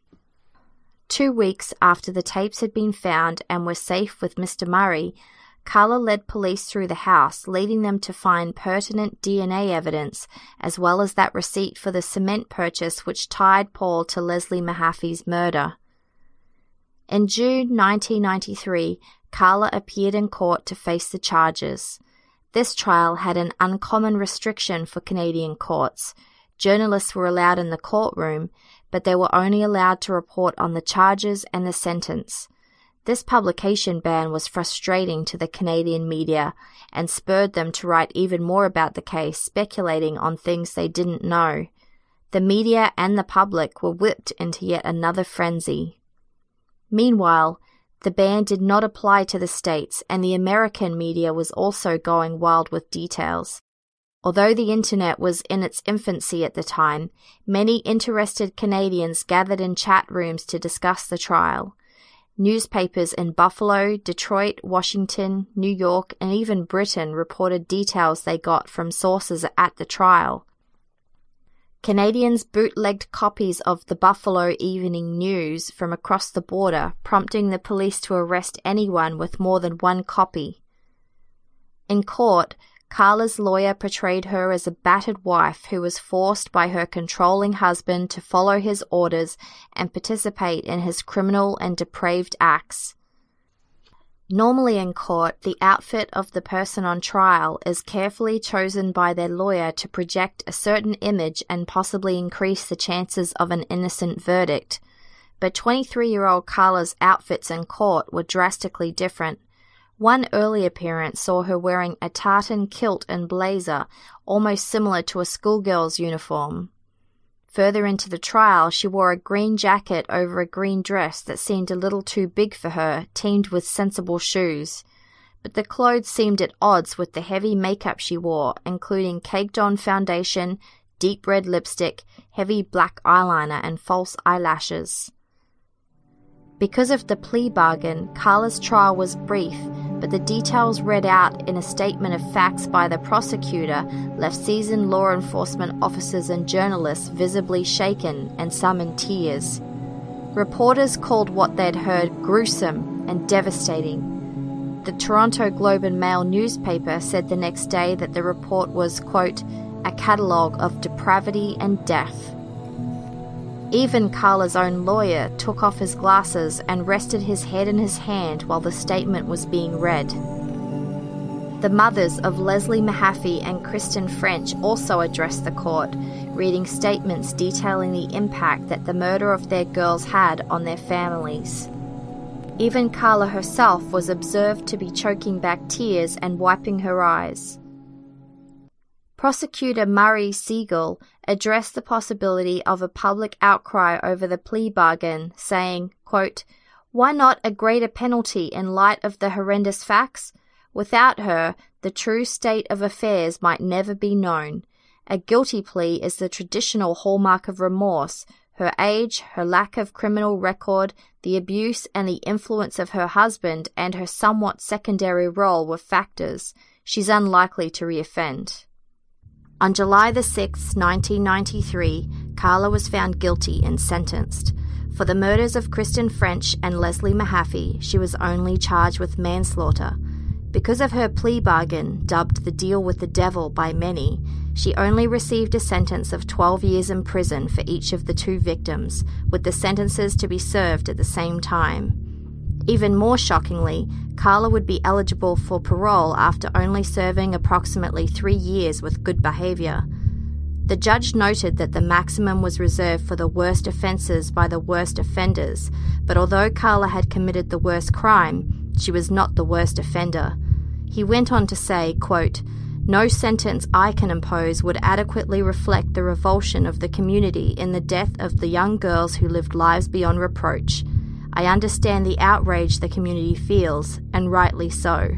2 weeks after the tapes had been found and were safe with Mr. Murray, Karla led police through the house, leading them to find pertinent DNA evidence, as well as that receipt for the cement purchase which tied Paul to Leslie Mahaffey's murder. In June 1993, Karla appeared in court to face the charges. This trial had an uncommon restriction for Canadian courts. Journalists were allowed in the courtroom, but they were only allowed to report on the charges and the sentence. This publication ban was frustrating to the Canadian media and spurred them to write even more about the case, speculating on things they didn't know. The media and the public were whipped into yet another frenzy. Meanwhile, the ban did not apply to the States, and the American media was also going wild with details. Although the internet was in its infancy at the time, many interested Canadians gathered in chat rooms to discuss the trial. Newspapers in Buffalo, Detroit, Washington, New York, and even Britain reported details they got from sources at the trial. Canadians bootlegged copies of the Buffalo Evening News from across the border, prompting the police to arrest anyone with more than one copy. In court, Karla's lawyer portrayed her as a battered wife who was forced by her controlling husband to follow his orders and participate in his criminal and depraved acts. Normally in court, the outfit of the person on trial is carefully chosen by their lawyer to project a certain image and possibly increase the chances of an innocent verdict. But 23-year-old Karla's outfits in court were drastically different. One early appearance saw her wearing a tartan kilt and blazer, almost similar to a schoolgirl's uniform. Further into the trial, she wore a green jacket over a green dress that seemed a little too big for her, teamed with sensible shoes. But the clothes seemed at odds with the heavy makeup she wore, including caked-on foundation, deep red lipstick, heavy black eyeliner, and false eyelashes. Because of the plea bargain, Karla's trial was brief, but the details read out in a statement of facts by the prosecutor left seasoned law enforcement officers and journalists visibly shaken and some in tears. Reporters called what they'd heard gruesome and devastating. The Toronto Globe and Mail newspaper said the next day that the report was, quote, a catalogue of depravity and death. Even Karla's own lawyer took off his glasses and rested his head in his hand while the statement was being read. The mothers of Leslie Mahaffey and Kristen French also addressed the court, reading statements detailing the impact that the murder of their girls had on their families. Even Karla herself was observed to be choking back tears and wiping her eyes. Prosecutor Murray Siegel addressed the possibility of a public outcry over the plea bargain, saying, quote, why not a greater penalty in light of the horrendous facts? Without her, the true state of affairs might never be known. A guilty plea is the traditional hallmark of remorse. Her age, her lack of criminal record, the abuse and the influence of her husband, and her somewhat secondary role were factors. She's unlikely to reoffend. On July 6, 1993, Karla was found guilty and sentenced. For the murders of Kristen French and Leslie Mahaffey, she was only charged with manslaughter. Because of her plea bargain, dubbed the deal with the devil by many, she only received a sentence of 12 years in prison for each of the two victims, with the sentences to be served at the same time. Even more shockingly, Karla would be eligible for parole after only serving approximately 3 years with good behaviour. The judge noted that the maximum was reserved for the worst offences by the worst offenders, but although Karla had committed the worst crime, she was not the worst offender. He went on to say, quote, no sentence I can impose would adequately reflect the revulsion of the community in the death of the young girls who lived lives beyond reproach. I understand the outrage the community feels, and rightly so.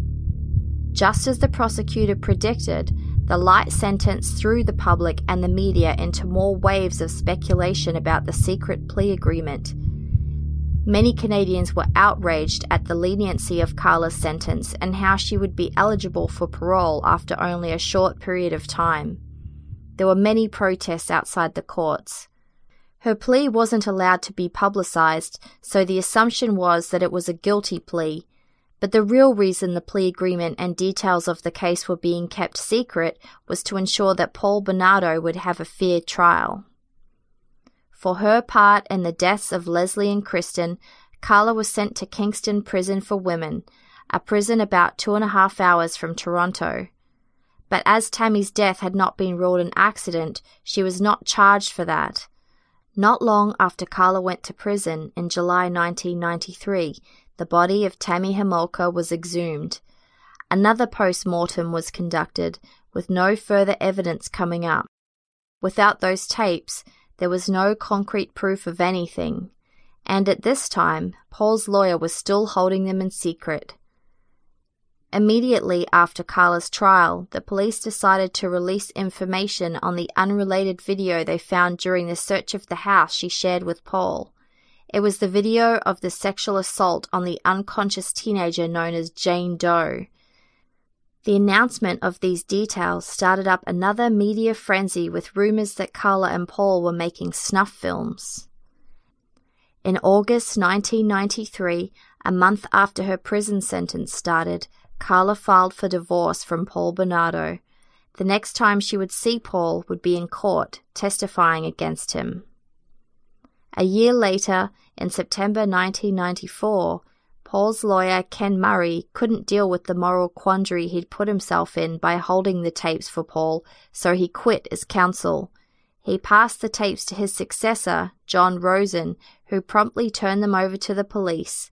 Just as the prosecutor predicted, the light sentence threw the public and the media into more waves of speculation about the secret plea agreement. Many Canadians were outraged at the leniency of Karla's sentence and how she would be eligible for parole after only a short period of time. There were many protests outside the courts. Her plea wasn't allowed to be publicized, so the assumption was that it was a guilty plea, but the real reason the plea agreement and details of the case were being kept secret was to ensure that Paul Bernardo would have a fair trial. For her part in the deaths of Leslie and Kristen, Karla was sent to Kingston Prison for Women, a prison about 2.5 hours from Toronto. But as Tammy's death had not been ruled an accident, she was not charged for that. Not long after Karla went to prison in July 1993, the body of Tammy Homolka was exhumed. Another post-mortem was conducted, with no further evidence coming up. Without those tapes, there was no concrete proof of anything, and at this time, Paul's lawyer was still holding them in secret. Immediately after Karla's trial, the police decided to release information on the unrelated video they found during the search of the house she shared with Paul. It was the video of the sexual assault on the unconscious teenager known as Jane Doe. The announcement of these details started up another media frenzy with rumors that Karla and Paul were making snuff films. In August 1993, a month after her prison sentence started, Karla filed for divorce from Paul Bernardo. The next time she would see Paul would be in court, testifying against him. A year later, in September 1994, Paul's lawyer, Ken Murray, couldn't deal with the moral quandary he'd put himself in by holding the tapes for Paul, so he quit as counsel. He passed the tapes to his successor, John Rosen, who promptly turned them over to the police.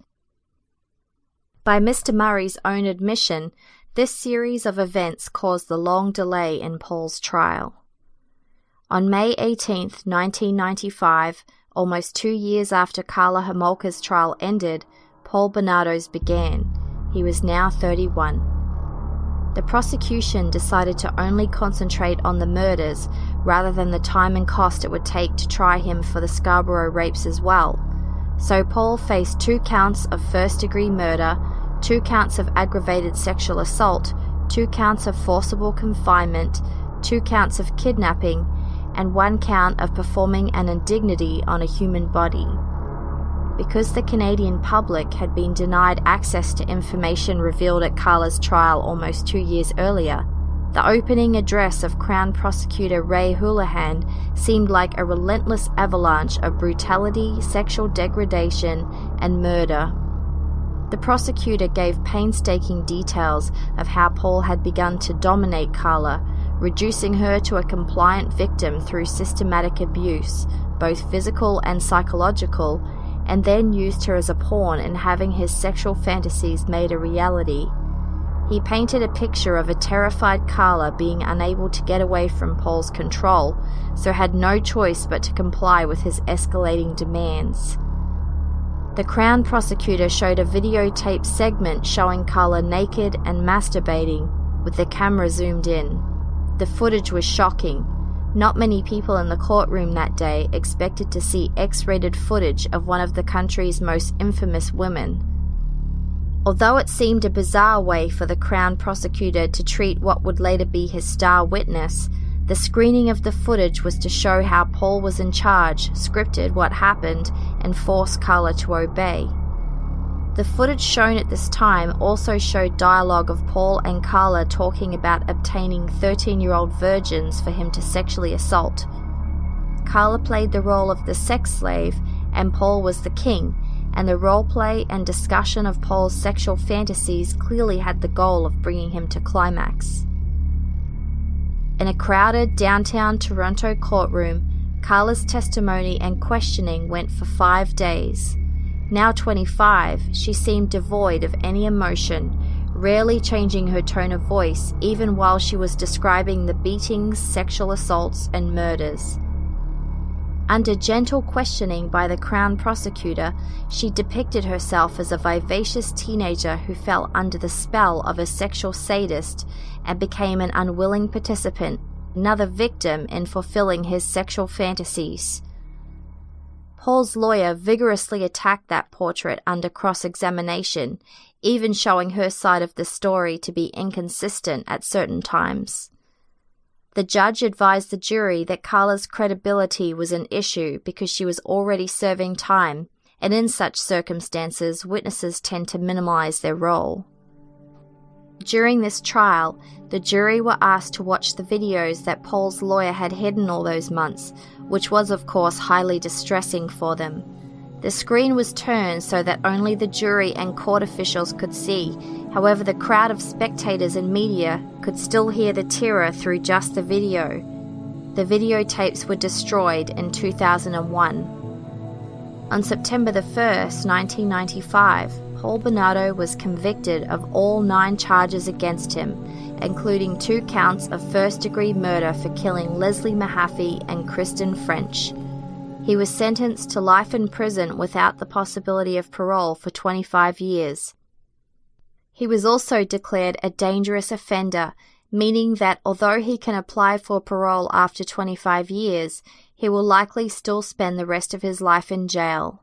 By Mr. Murray's own admission, this series of events caused the long delay in Paul's trial. On May 18, 1995, almost 2 years after Karla Homolka's trial ended, Paul Bernardo's began. He was now 31. The prosecution decided to only concentrate on the murders rather than the time and cost it would take to try him for the Scarborough rapes as well. So Paul faced 2 counts of first-degree murder, 2 counts of aggravated sexual assault, 2 counts of forcible confinement, 2 counts of kidnapping, and 1 count of performing an indignity on a human body. Because the Canadian public had been denied access to information revealed at Karla's trial almost 2 years earlier, the opening address of Crown Prosecutor Ray Houlihan seemed like a relentless avalanche of brutality, sexual degradation, and murder. The prosecutor gave painstaking details of how Paul had begun to dominate Karla, reducing her to a compliant victim through systematic abuse, both physical and psychological, and then used her as a pawn in having his sexual fantasies made a reality. He painted a picture of a terrified Karla being unable to get away from Paul's control, so had no choice but to comply with his escalating demands. The Crown Prosecutor showed a videotape segment showing Karla naked and masturbating, with the camera zoomed in. The footage was shocking. Not many people in the courtroom that day expected to see X-rated footage of one of the country's most infamous women. Although it seemed a bizarre way for the Crown Prosecutor to treat what would later be his star witness, the screening of the footage was to show how Paul was in charge, scripted what happened, and forced Karla to obey. The footage shown at this time also showed dialogue of Paul and Karla talking about obtaining 13-year-old virgins for him to sexually assault. Karla played the role of the sex slave, and Paul was the king, and the roleplay and discussion of Paul's sexual fantasies clearly had the goal of bringing him to climax. In a crowded downtown Toronto courtroom, Karla's testimony and questioning went for 5 days. Now 25, she seemed devoid of any emotion, rarely changing her tone of voice even while she was describing the beatings, sexual assaults, and murders. Under gentle questioning by the Crown Prosecutor, she depicted herself as a vivacious teenager who fell under the spell of a sexual sadist and became an unwilling participant, another victim in fulfilling his sexual fantasies. Paul's lawyer vigorously attacked that portrait under cross-examination, even showing her side of the story to be inconsistent at certain times. The judge advised the jury that Karla's credibility was an issue because she was already serving time, and in such circumstances, witnesses tend to minimize their role. During this trial, the jury were asked to watch the videos that Paul's lawyer had hidden all those months, which was of course highly distressing for them. The screen was turned so that only the jury and court officials could see. However, the crowd of spectators and media could still hear the terror through just the video. The videotapes were destroyed in 2001. On September 1st, 1995, Paul Bernardo was convicted of all 9 charges against him, including 2 counts of first-degree murder for killing Leslie Mahaffey and Kristen French. He was sentenced to life in prison without the possibility of parole for 25 years. He was also declared a dangerous offender, meaning that although he can apply for parole after 25 years, he will likely still spend the rest of his life in jail.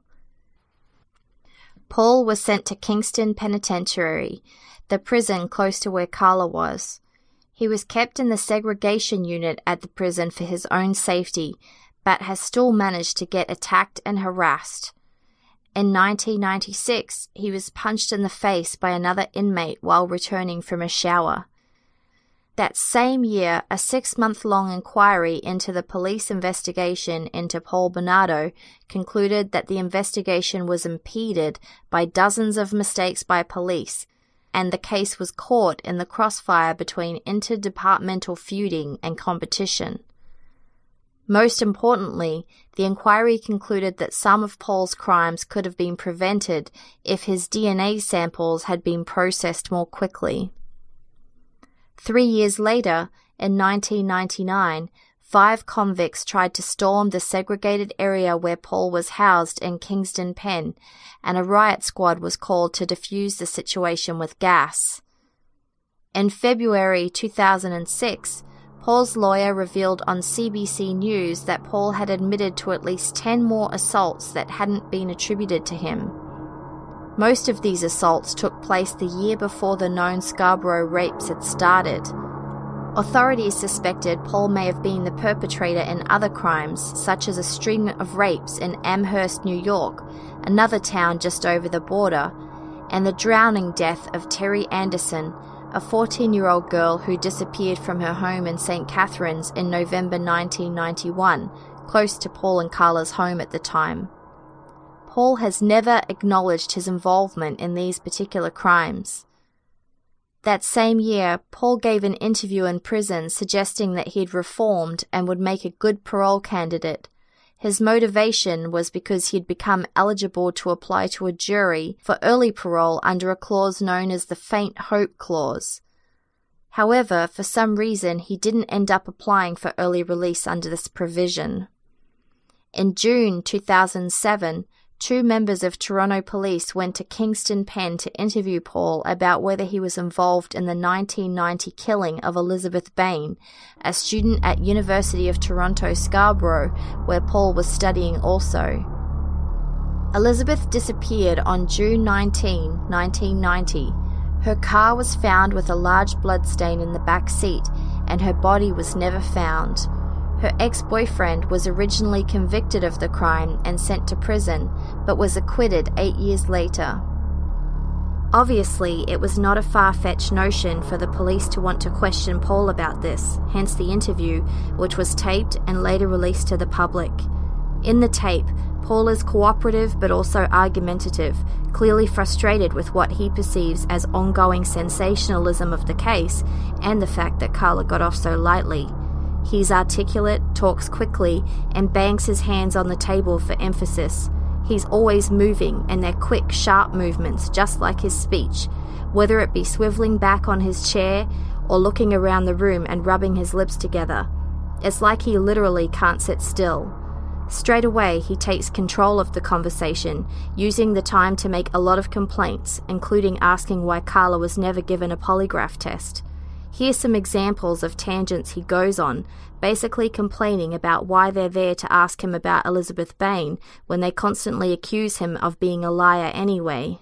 Paul was sent to Kingston Penitentiary, the prison close to where Karla was. He was kept in the segregation unit at the prison for his own safety, but has still managed to get attacked and harassed. In 1996, he was punched in the face by another inmate while returning from a shower. That same year, a 6-month-long inquiry into the police investigation into Paul Bernardo concluded that the investigation was impeded by dozens of mistakes by police, and the case was caught in the crossfire between interdepartmental feuding and competition. Most importantly, the inquiry concluded that some of Paul's crimes could have been prevented if his DNA samples had been processed more quickly. 3 years later, in 1999, 5 convicts tried to storm the segregated area where Paul was housed in Kingston Pen, and a riot squad was called to defuse the situation with gas. In February 2006, Paul's lawyer revealed on CBC News that Paul had admitted to at least 10 more assaults that hadn't been attributed to him. Most of these assaults took place the year before the known Scarborough rapes had started. Authorities suspected Paul may have been the perpetrator in other crimes, such as a string of rapes in Amherst, New York, another town just over the border, and the drowning death of Terry Anderson, a 14-year-old girl who disappeared from her home in St. Catharines in November 1991, close to Paul and Carla's home at the time. Paul has never acknowledged his involvement in these particular crimes. That same year, Paul gave an interview in prison suggesting that he'd reformed and would make a good parole candidate. His motivation was because he'd become eligible to apply to a jury for early parole under a clause known as the Faint Hope Clause. However, for some reason, he didn't end up applying for early release under this provision. In June 2007, 2 members of Toronto Police went to Kingston Pen to interview Paul about whether he was involved in the 1990 killing of Elizabeth Bain, a student at University of Toronto Scarborough, where Paul was studying also. Elizabeth disappeared on June 19, 1990. Her car was found with a large bloodstain in the back seat, and her body was never found. Her ex-boyfriend was originally convicted of the crime and sent to prison, but was acquitted 8 years later. Obviously, it was not a far-fetched notion for the police to want to question Paul about this, hence the interview, which was taped and later released to the public. In the tape, Paul is cooperative but also argumentative, clearly frustrated with what he perceives as ongoing sensationalism of the case and the fact that Carla got off so lightly. He's articulate, talks quickly, and bangs his hands on the table for emphasis. He's always moving, and they're quick, sharp movements, just like his speech, whether it be swiveling back on his chair or looking around the room and rubbing his lips together. It's like he literally can't sit still. Straight away, he takes control of the conversation, using the time to make a lot of complaints, including asking why Carla was never given a polygraph test. Here's some examples of tangents he goes on, basically complaining about why they're there to ask him about Elizabeth Bain when they constantly accuse him of being a liar anyway.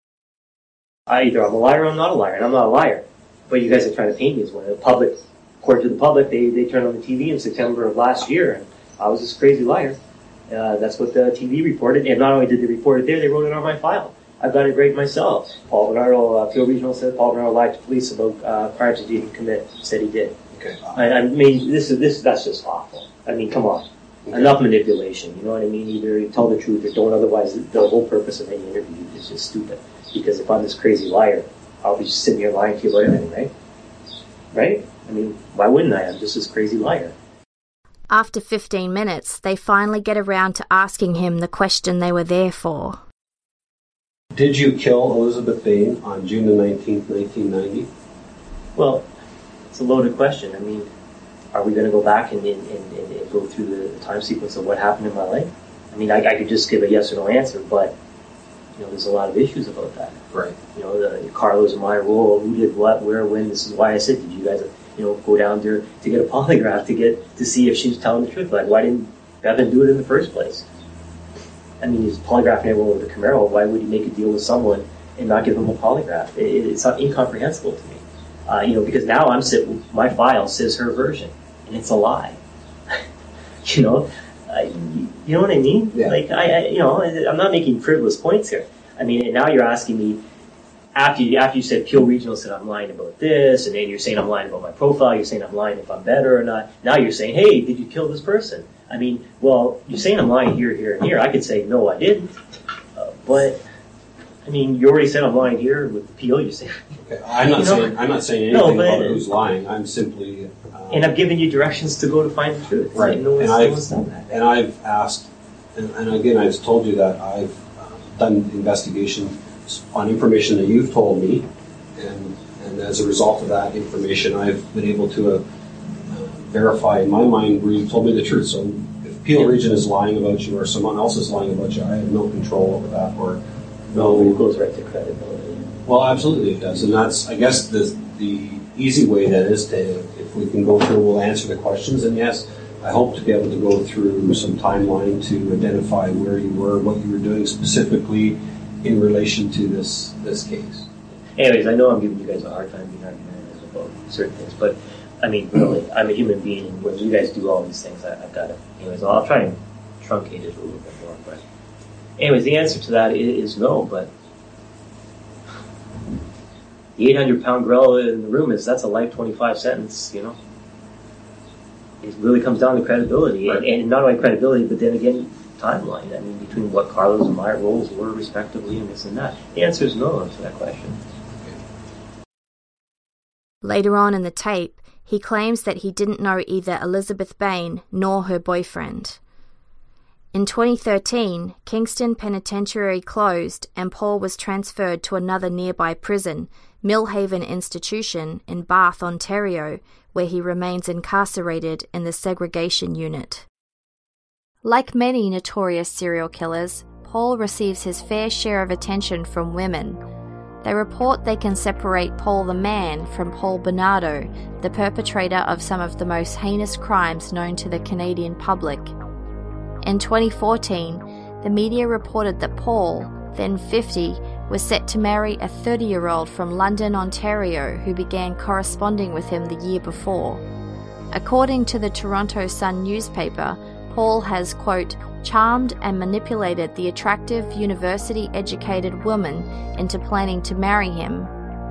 Either I'm a liar or I'm not a liar, and I'm not a liar. But you guys are trying to paint me as one. The public, according to the public, they turned on the TV in September of last year, and I was this crazy liar. That's what the TV reported, and not only did they report it there, they wrote it on my file. I've got it right myself. Paul Bernardo, Peel Regional said Paul Bernardo lied to police about crimes he didn't commit. Said he did. Okay. I mean, that's just awful. I mean, come on. Okay. Enough manipulation. You know what I mean? Either you tell the truth or don't. Otherwise, the whole purpose of any interview is just stupid. Because if I'm this crazy liar, I'll be just sitting here lying to you about everything, right? Right? I mean, why wouldn't I? I'm just this crazy liar. After 15 minutes, they finally get around to asking him the question they were there for. Did you kill Elizabeth Bain on June the 19th, 1990? Well, it's a loaded question. I mean, are we going to go back and go through the time sequence of what happened in my life? I mean, I could just give a yes or no answer, but, you know, there's a lot of issues about that. Right. You know, the Carlos and my role, who did what, where, when. This is why I said, did you guys, you know, go down there to get a polygraph to see if she was telling the truth? Like, why didn't Bevan do it in the first place? I mean, he's polygraphing everyone with a Camaro. Why would he make a deal with someone and not give them a polygraph? It's incomprehensible to me. You know, because now my file says her version, and it's a lie. You know, you know what I mean? Yeah. Like, you know, I'm not making frivolous points here. I mean, and now you're asking me, after you said Peel Regional said I'm lying about this, and then you're saying I'm lying about my profile, you're saying I'm lying if I'm better or not. Now you're saying, hey, did you kill this person? I mean, well, you're saying I'm lying here, here, and here. I could say, no, I didn't. But, I mean, you already said I'm lying here with Peel. You're saying... Okay. I'm not saying anything about who's lying. I'm simply... and I've given you directions to go to find the truth. Right. No one's done that. And I've asked, and again, I've told you that I've done investigation on information that you've told me, and as a result of that information, I've been able to verify in my mind where you told me the truth. So if Peel Region is lying about you or someone else is lying about you, I have no control over that. Or no, it goes right to credibility. Well, absolutely it does, and that's, I guess, the easy way then is to, if we can go through, we'll answer the questions, and yes, I hope to be able to go through some timeline to identify where you were, what you were doing specifically, in relation to this case. Anyways, I know I'm giving you guys a hard time being argumentative about certain things, but I mean, really, I'm a human being, and when you guys do all these things, I've got to. Anyways, I'll try and truncate it a little bit more. But anyways, the answer to that is no. But the 800-pound gorilla in the room that's a life 25 sentence. You know, it really comes down to credibility, right. and not only credibility, but then again, timeline. I mean, between what Carla's and my roles were respectively, and this and that. The answer is no to that question. Later on in the tape, he claims that he didn't know either Elizabeth Bain nor her boyfriend. In 2013, Kingston Penitentiary closed and Paul was transferred to another nearby prison, Millhaven Institution in Bath, Ontario, where he remains incarcerated in the segregation unit. Like many notorious serial killers, Paul receives his fair share of attention from women. They report they can separate Paul the man from Paul Bernardo, the perpetrator of some of the most heinous crimes known to the Canadian public. In 2014, the media reported that Paul, then 50, was set to marry a 30-year-old from London, Ontario, who began corresponding with him the year before. According to the Toronto Sun newspaper, Paul has, quote, charmed and manipulated the attractive university-educated woman into planning to marry him.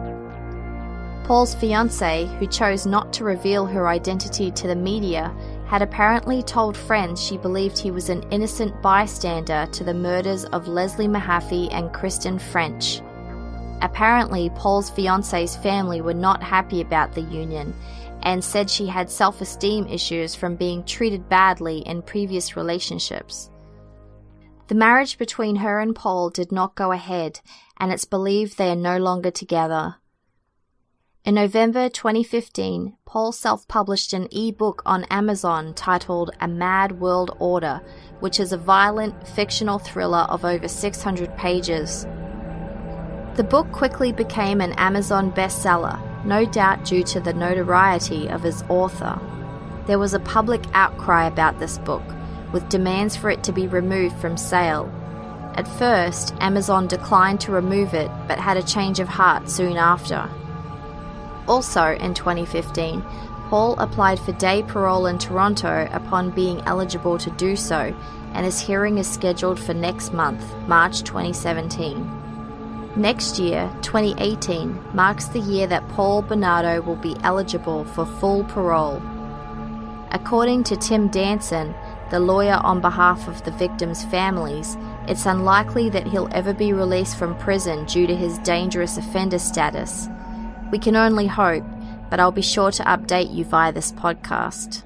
Paul's fiancée, who chose not to reveal her identity to the media, had apparently told friends she believed he was an innocent bystander to the murders of Leslie Mahaffey and Kristen French. Apparently, Paul's fiancée's family were not happy about the union, and said she had self-esteem issues from being treated badly in previous relationships. The marriage between her and Paul did not go ahead, and it's believed they are no longer together. In November 2015, Paul self-published an e-book on Amazon titled A Mad World Order, which is a violent, fictional thriller of over 600 pages. The book quickly became an Amazon bestseller, no doubt due to the notoriety of its author. There was a public outcry about this book, with demands for it to be removed from sale. At first, Amazon declined to remove it, but had a change of heart soon after. Also in 2015, Paul applied for day parole in Toronto upon being eligible to do so, and his hearing is scheduled for next month, March 2017. Next year, 2018, marks the year that Paul Bernardo will be eligible for full parole. According to Tim Danson, the lawyer on behalf of the victims' families, it's unlikely that he'll ever be released from prison due to his dangerous offender status. We can only hope, but I'll be sure to update you via this podcast.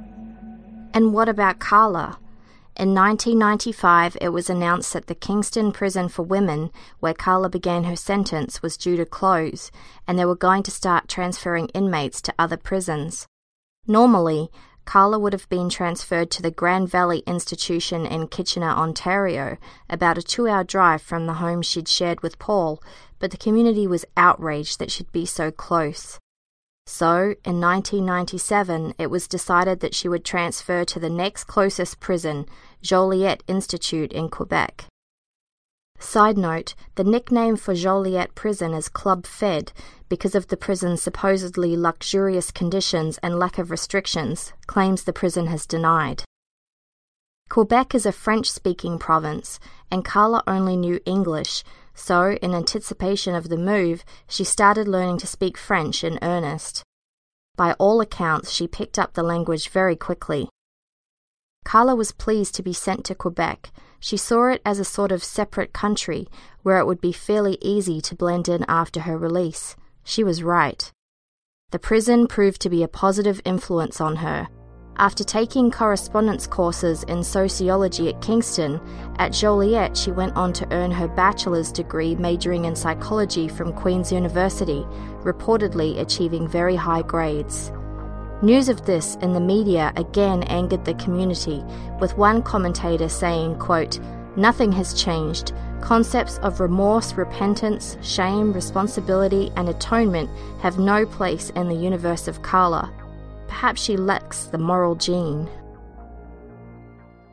And what about Carla? In 1995, it was announced that the Kingston Prison for Women, where Carla began her sentence, was due to close, and they were going to start transferring inmates to other prisons. Normally, Carla would have been transferred to the Grand Valley Institution in Kitchener, Ontario, about a 2-hour drive from the home she'd shared with Paul, but the community was outraged that she'd be so close. So, in 1997, it was decided that she would transfer to the next closest prison, Joliet Institute in Quebec. Side note, the nickname for Joliet Prison is Club Fed because of the prison's supposedly luxurious conditions and lack of restrictions, claims the prison has denied. Quebec is a French-speaking province, and Carla only knew English, so in anticipation of the move, she started learning to speak French in earnest. By all accounts, she picked up the language very quickly. Carla was pleased to be sent to Quebec. She saw it as a sort of separate country, where it would be fairly easy to blend in after her release. She was right. The prison proved to be a positive influence on her. After taking correspondence courses in sociology at Kingston, at Joliet she went on to earn her bachelor's degree majoring in psychology from Queen's University, reportedly achieving very high grades. News of this in the media again angered the community, with one commentator saying, quote, "Nothing has changed. Concepts of remorse, repentance, shame, responsibility, and atonement have no place in the universe of Carla. Perhaps she lacks the moral gene."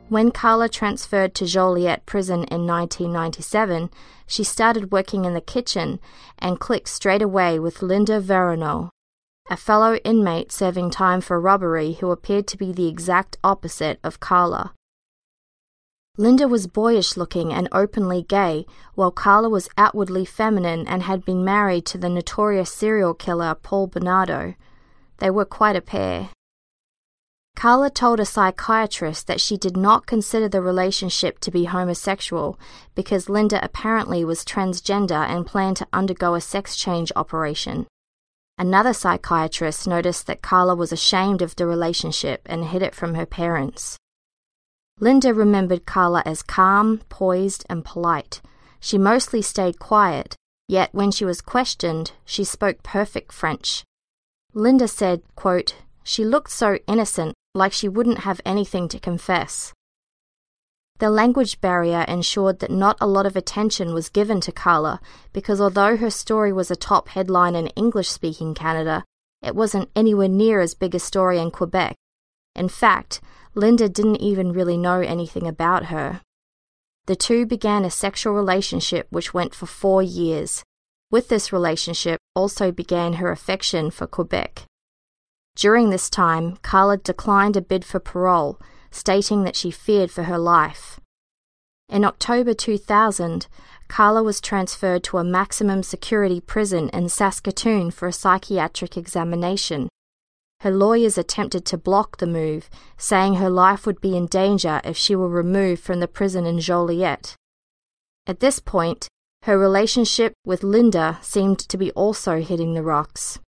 When Carla transferred to Joliet Prison in 1997, she started working in the kitchen and clicked straight away with Linda Veronneau, a fellow inmate serving time for robbery who appeared to be the exact opposite of Carla. Linda was boyish-looking and openly gay, while Carla was outwardly feminine and had been married to the notorious serial killer Paul Bernardo. They were quite a pair. Carla told a psychiatrist that she did not consider the relationship to be homosexual because Linda apparently was transgender and planned to undergo a sex change operation. Another psychiatrist noticed that Carla was ashamed of the relationship and hid it from her parents. Linda remembered Carla as calm, poised, and polite. She mostly stayed quiet, yet when she was questioned, she spoke perfect French. Linda said, quote, "She looked so innocent, like she wouldn't have anything to confess." The language barrier ensured that not a lot of attention was given to Carla because although her story was a top headline in English-speaking Canada, it wasn't anywhere near as big a story in Quebec. In fact, Linda didn't even really know anything about her. The two began a sexual relationship which went for 4 years. With this relationship also began her affection for Quebec. During this time, Carla declined a bid for parole, stating that she feared for her life. In October 2000, Carla was transferred to a maximum security prison in Saskatoon for a psychiatric examination. Her lawyers attempted to block the move, saying her life would be in danger if she were removed from the prison in Joliet. At this point, her relationship with Linda seemed to be also hitting the rocks.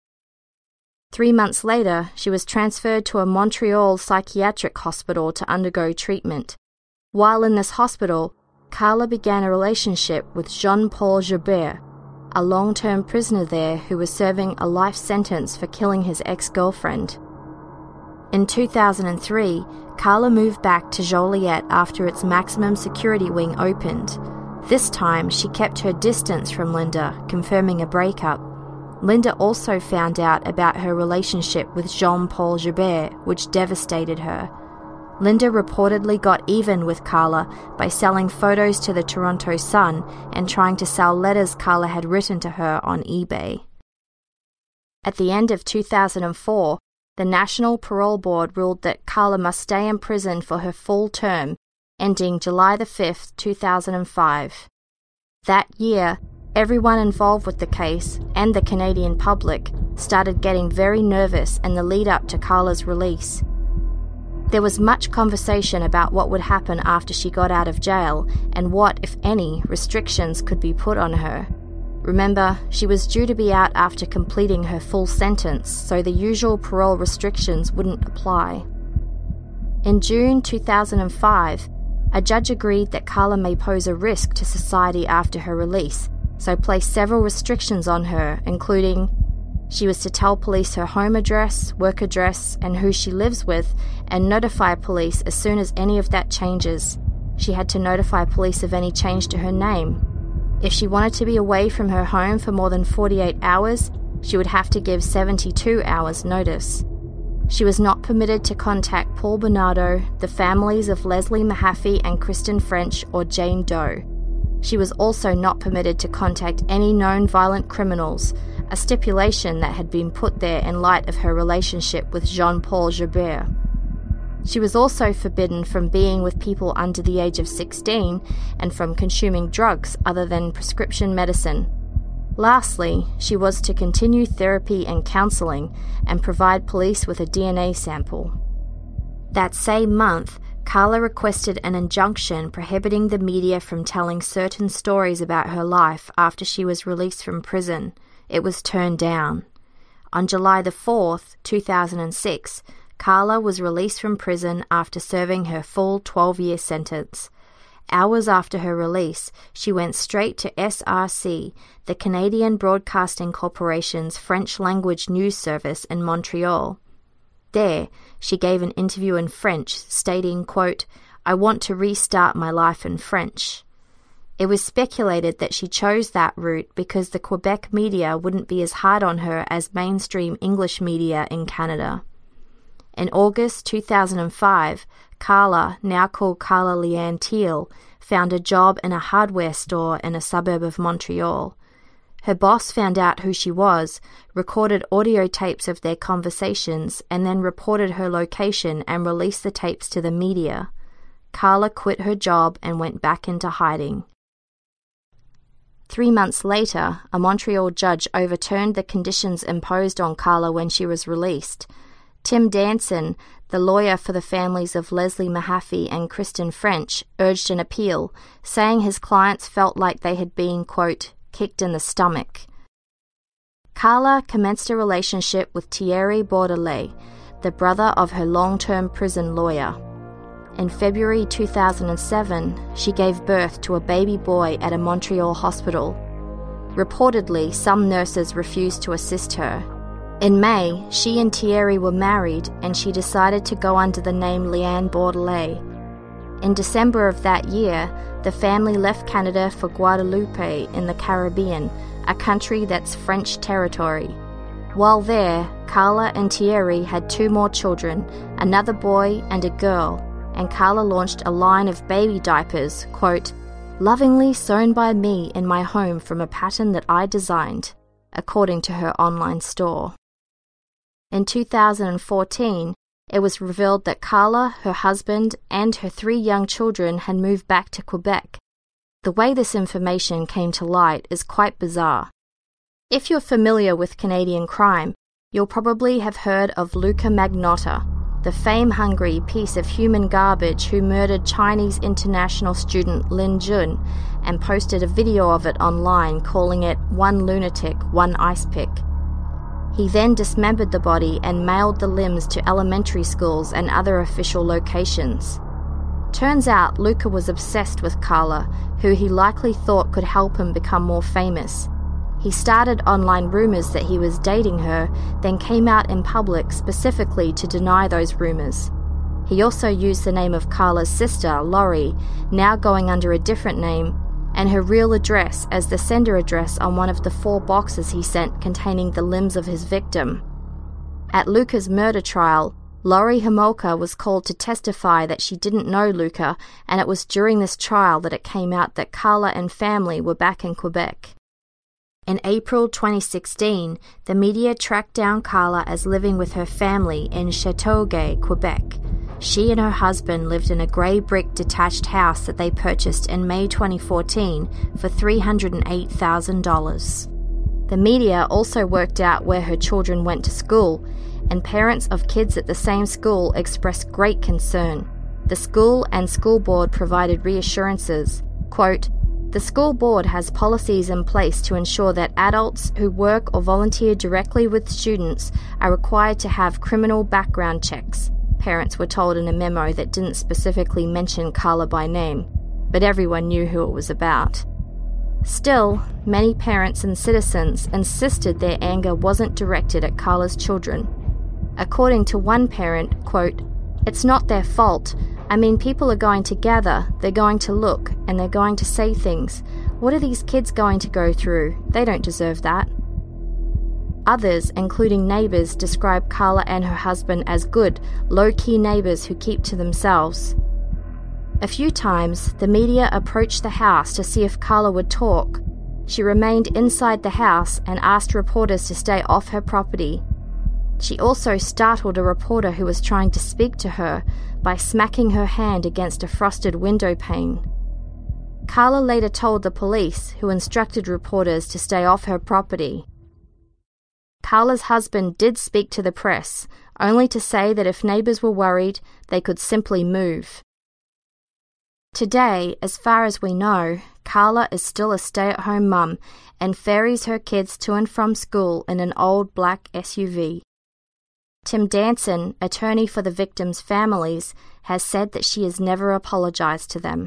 3 months later, she was transferred to a Montreal psychiatric hospital to undergo treatment. While in this hospital, Carla began a relationship with Jean-Paul Joubert, a long-term prisoner there who was serving a life sentence for killing his ex-girlfriend. In 2003, Carla moved back to Joliet after its maximum security wing opened. This time, she kept her distance from Linda, confirming a breakup. Linda also found out about her relationship with Jean-Paul Joubert, which devastated her. Linda reportedly got even with Carla by selling photos to the Toronto Sun and trying to sell letters Carla had written to her on eBay. At the end of 2004, the National Parole Board ruled that Carla must stay in prison for her full term, ending July 5, 2005. That year, everyone involved with the case, and the Canadian public, started getting very nervous in the lead-up to Carla's release. There was much conversation about what would happen after she got out of jail and what, if any, restrictions could be put on her. Remember, she was due to be out after completing her full sentence, so the usual parole restrictions wouldn't apply. In June 2005, a judge agreed that Carla may pose a risk to society after her release, so placed several restrictions on her, including she was to tell police her home address, work address, and who she lives with, and notify police as soon as any of that changes. She had to notify police of any change to her name. If she wanted to be away from her home for more than 48 hours, she would have to give 72 hours notice. She was not permitted to contact Paul Bernardo, the families of Leslie Mahaffey and Kristen French, or Jane Doe. She was also not permitted to contact any known violent criminals, a stipulation that had been put there in light of her relationship with Jean-Paul Joubert. She was also forbidden from being with people under the age of 16 and from consuming drugs other than prescription medicine. Lastly, she was to continue therapy and counselling and provide police with a DNA sample. That same month, Carla requested an injunction prohibiting the media from telling certain stories about her life after she was released from prison. It was turned down. On July 4th, 2006, Carla was released from prison after serving her full 12-year sentence. Hours after her release, she went straight to SRC, the Canadian Broadcasting Corporation's French-language news service in Montreal. There, she gave an interview in French, stating, quote, "I want to restart my life in French." It was speculated that she chose that route because the Quebec media wouldn't be as hard on her as mainstream English media in Canada. In August 2005, Carla, now called Carla Leanne Teal, found a job in a hardware store in a suburb of Montreal. Her boss found out who she was, recorded audio tapes of their conversations, and then reported her location and released the tapes to the media. Carla quit her job and went back into hiding. 3 months later, a Montreal judge overturned the conditions imposed on Carla when she was released. Tim Danson, the lawyer for the families of Leslie Mahaffey and Kristen French, urged an appeal, saying his clients felt like they had been, quote, kicked in the stomach. Carla commenced a relationship with Thierry Bordelais, the brother of her long-term prison lawyer. In February 2007, she gave birth to a baby boy at a Montreal hospital. Reportedly, some nurses refused to assist her. In May, she and Thierry were married, and she decided to go under the name Leanne Bordelais. In December of that year, the family left Canada for Guadeloupe in the Caribbean, a country that's French territory. While there, Carla and Thierry had 2 more children, another boy and a girl, and Carla launched a line of baby diapers, quote, lovingly sewn by me in my home from a pattern that I designed, according to her online store. In 2014, it was revealed that Carla, her husband, and her 3 young children had moved back to Quebec. The way this information came to light is quite bizarre. If you're familiar with Canadian crime, you'll probably have heard of Luca Magnotta, the fame-hungry piece of human garbage who murdered Chinese international student Lin Jun and posted a video of it online calling it "one lunatic, one ice pick." He then dismembered the body and mailed the limbs to elementary schools and other official locations. Turns out Luca was obsessed with Carla, who he likely thought could help him become more famous. He started online rumors that he was dating her, then came out in public specifically to deny those rumors. He also used the name of Carla's sister, Laurie, now going under a different name, and her real address as the sender address on one of the 4 boxes he sent containing the limbs of his victim. At Luca's murder trial, Laurie Homolka was called to testify that she didn't know Luca, and it was during this trial that it came out that Carla and family were back in Quebec. In April 2016, the media tracked down Carla as living with her family in Châteauguay, Quebec. She and her husband lived in a grey brick detached house that they purchased in May 2014 for $308,000. The media also worked out where her children went to school, and parents of kids at the same school expressed great concern. The school and school board provided reassurances. Quote, "The school board has policies in place to ensure that adults who work or volunteer directly with students are required to have criminal background checks," parents were told in a memo that didn't specifically mention Carla by name, but everyone knew who it was about. Still, many parents and citizens insisted their anger wasn't directed at Carla's children. According to one parent, quote, "It's not their fault. I mean, people are going to gather, they're going to look, and they're going to say things. What are these kids going to go through? They don't deserve that." Others, including neighbours, describe Carla and her husband as good, low-key neighbours who keep to themselves. A few times, the media approached the house to see if Carla would talk. She remained inside the house and asked reporters to stay off her property. She also startled a reporter who was trying to speak to her by smacking her hand against a frosted window pane. Carla later told the police, who instructed reporters to stay off her property. Carla's husband did speak to the press, only to say that if neighbours were worried, they could simply move. Today, as far as we know, Carla is still a stay-at-home mum and ferries her kids to and from school in an old black SUV. Tim Danson, attorney for the victims' families, has said that she has never apologised to them.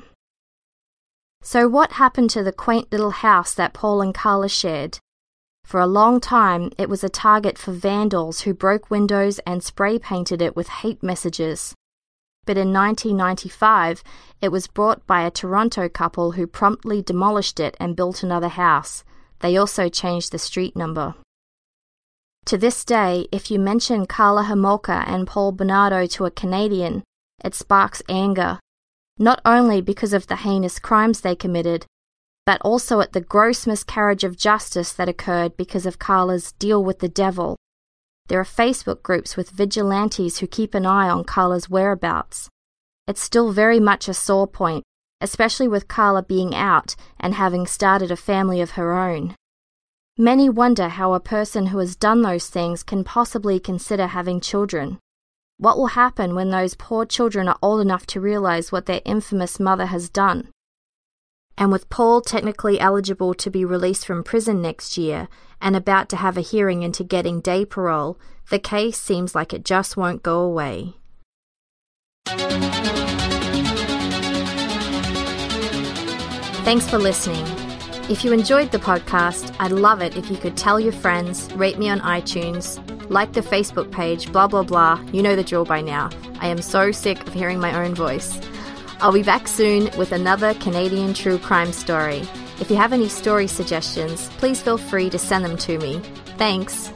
So what happened to the quaint little house that Paul and Carla shared? For a long time, it was a target for vandals who broke windows and spray-painted it with hate messages. But in 1995, it was bought by a Toronto couple who promptly demolished it and built another house. They also changed the street number. To this day, if you mention Karla Homolka and Paul Bernardo to a Canadian, it sparks anger, not only because of the heinous crimes they committed, but also at the gross miscarriage of justice that occurred because of Karla's deal with the devil. There are Facebook groups with vigilantes who keep an eye on Karla's whereabouts. It's still very much a sore point, especially with Karla being out and having started a family of her own. Many wonder how a person who has done those things can possibly consider having children. What will happen when those poor children are old enough to realize what their infamous mother has done? And with Paul technically eligible to be released from prison next year and about to have a hearing into getting day parole, the case seems like it just won't go away. Thanks for listening. If you enjoyed the podcast, I'd love it if you could tell your friends, rate me on iTunes, like the Facebook page, blah blah blah. You know the drill by now. I am so sick of hearing my own voice. I'll be back soon with another Canadian true crime story. If you have any story suggestions, please feel free to send them to me. Thanks.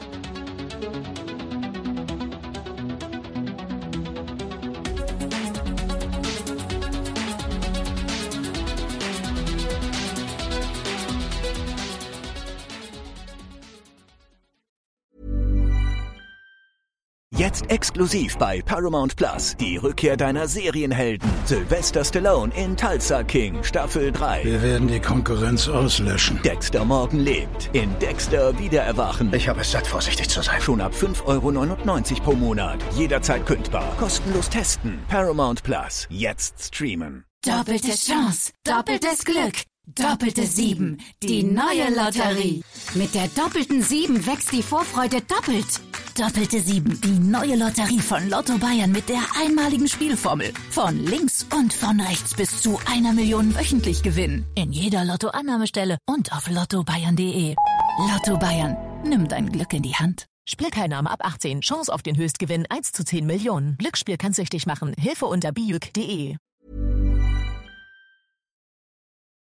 Jetzt exklusiv bei Paramount Plus die Rückkehr deiner Serienhelden. Sylvester Stallone in Tulsa King Staffel 3. Wir werden die Konkurrenz auslöschen. Dexter Morgan lebt in Dexter Wiedererwachen. Ich habe es satt, vorsichtig zu sein. Schon ab 5,99 € pro Monat. Jederzeit kündbar. Kostenlos testen. Paramount Plus. Jetzt streamen. Doppelte Chance, doppeltes Glück. Doppelte 7, die neue Lotterie. Mit der doppelten 7 wächst die Vorfreude doppelt. Doppelte 7, die neue Lotterie von Lotto Bayern mit der einmaligen Spielformel. Von links und von rechts bis zu 1 Million wöchentlich gewinnen. In jeder Lottoannahmestelle und auf lottobayern.de. Lotto Bayern, nimm dein Glück in die Hand. Spielteilnahme ab 18. Chance auf den Höchstgewinn 1 zu 10 Millionen. Glücksspiel kann süchtig machen. Hilfe unter biuk.de.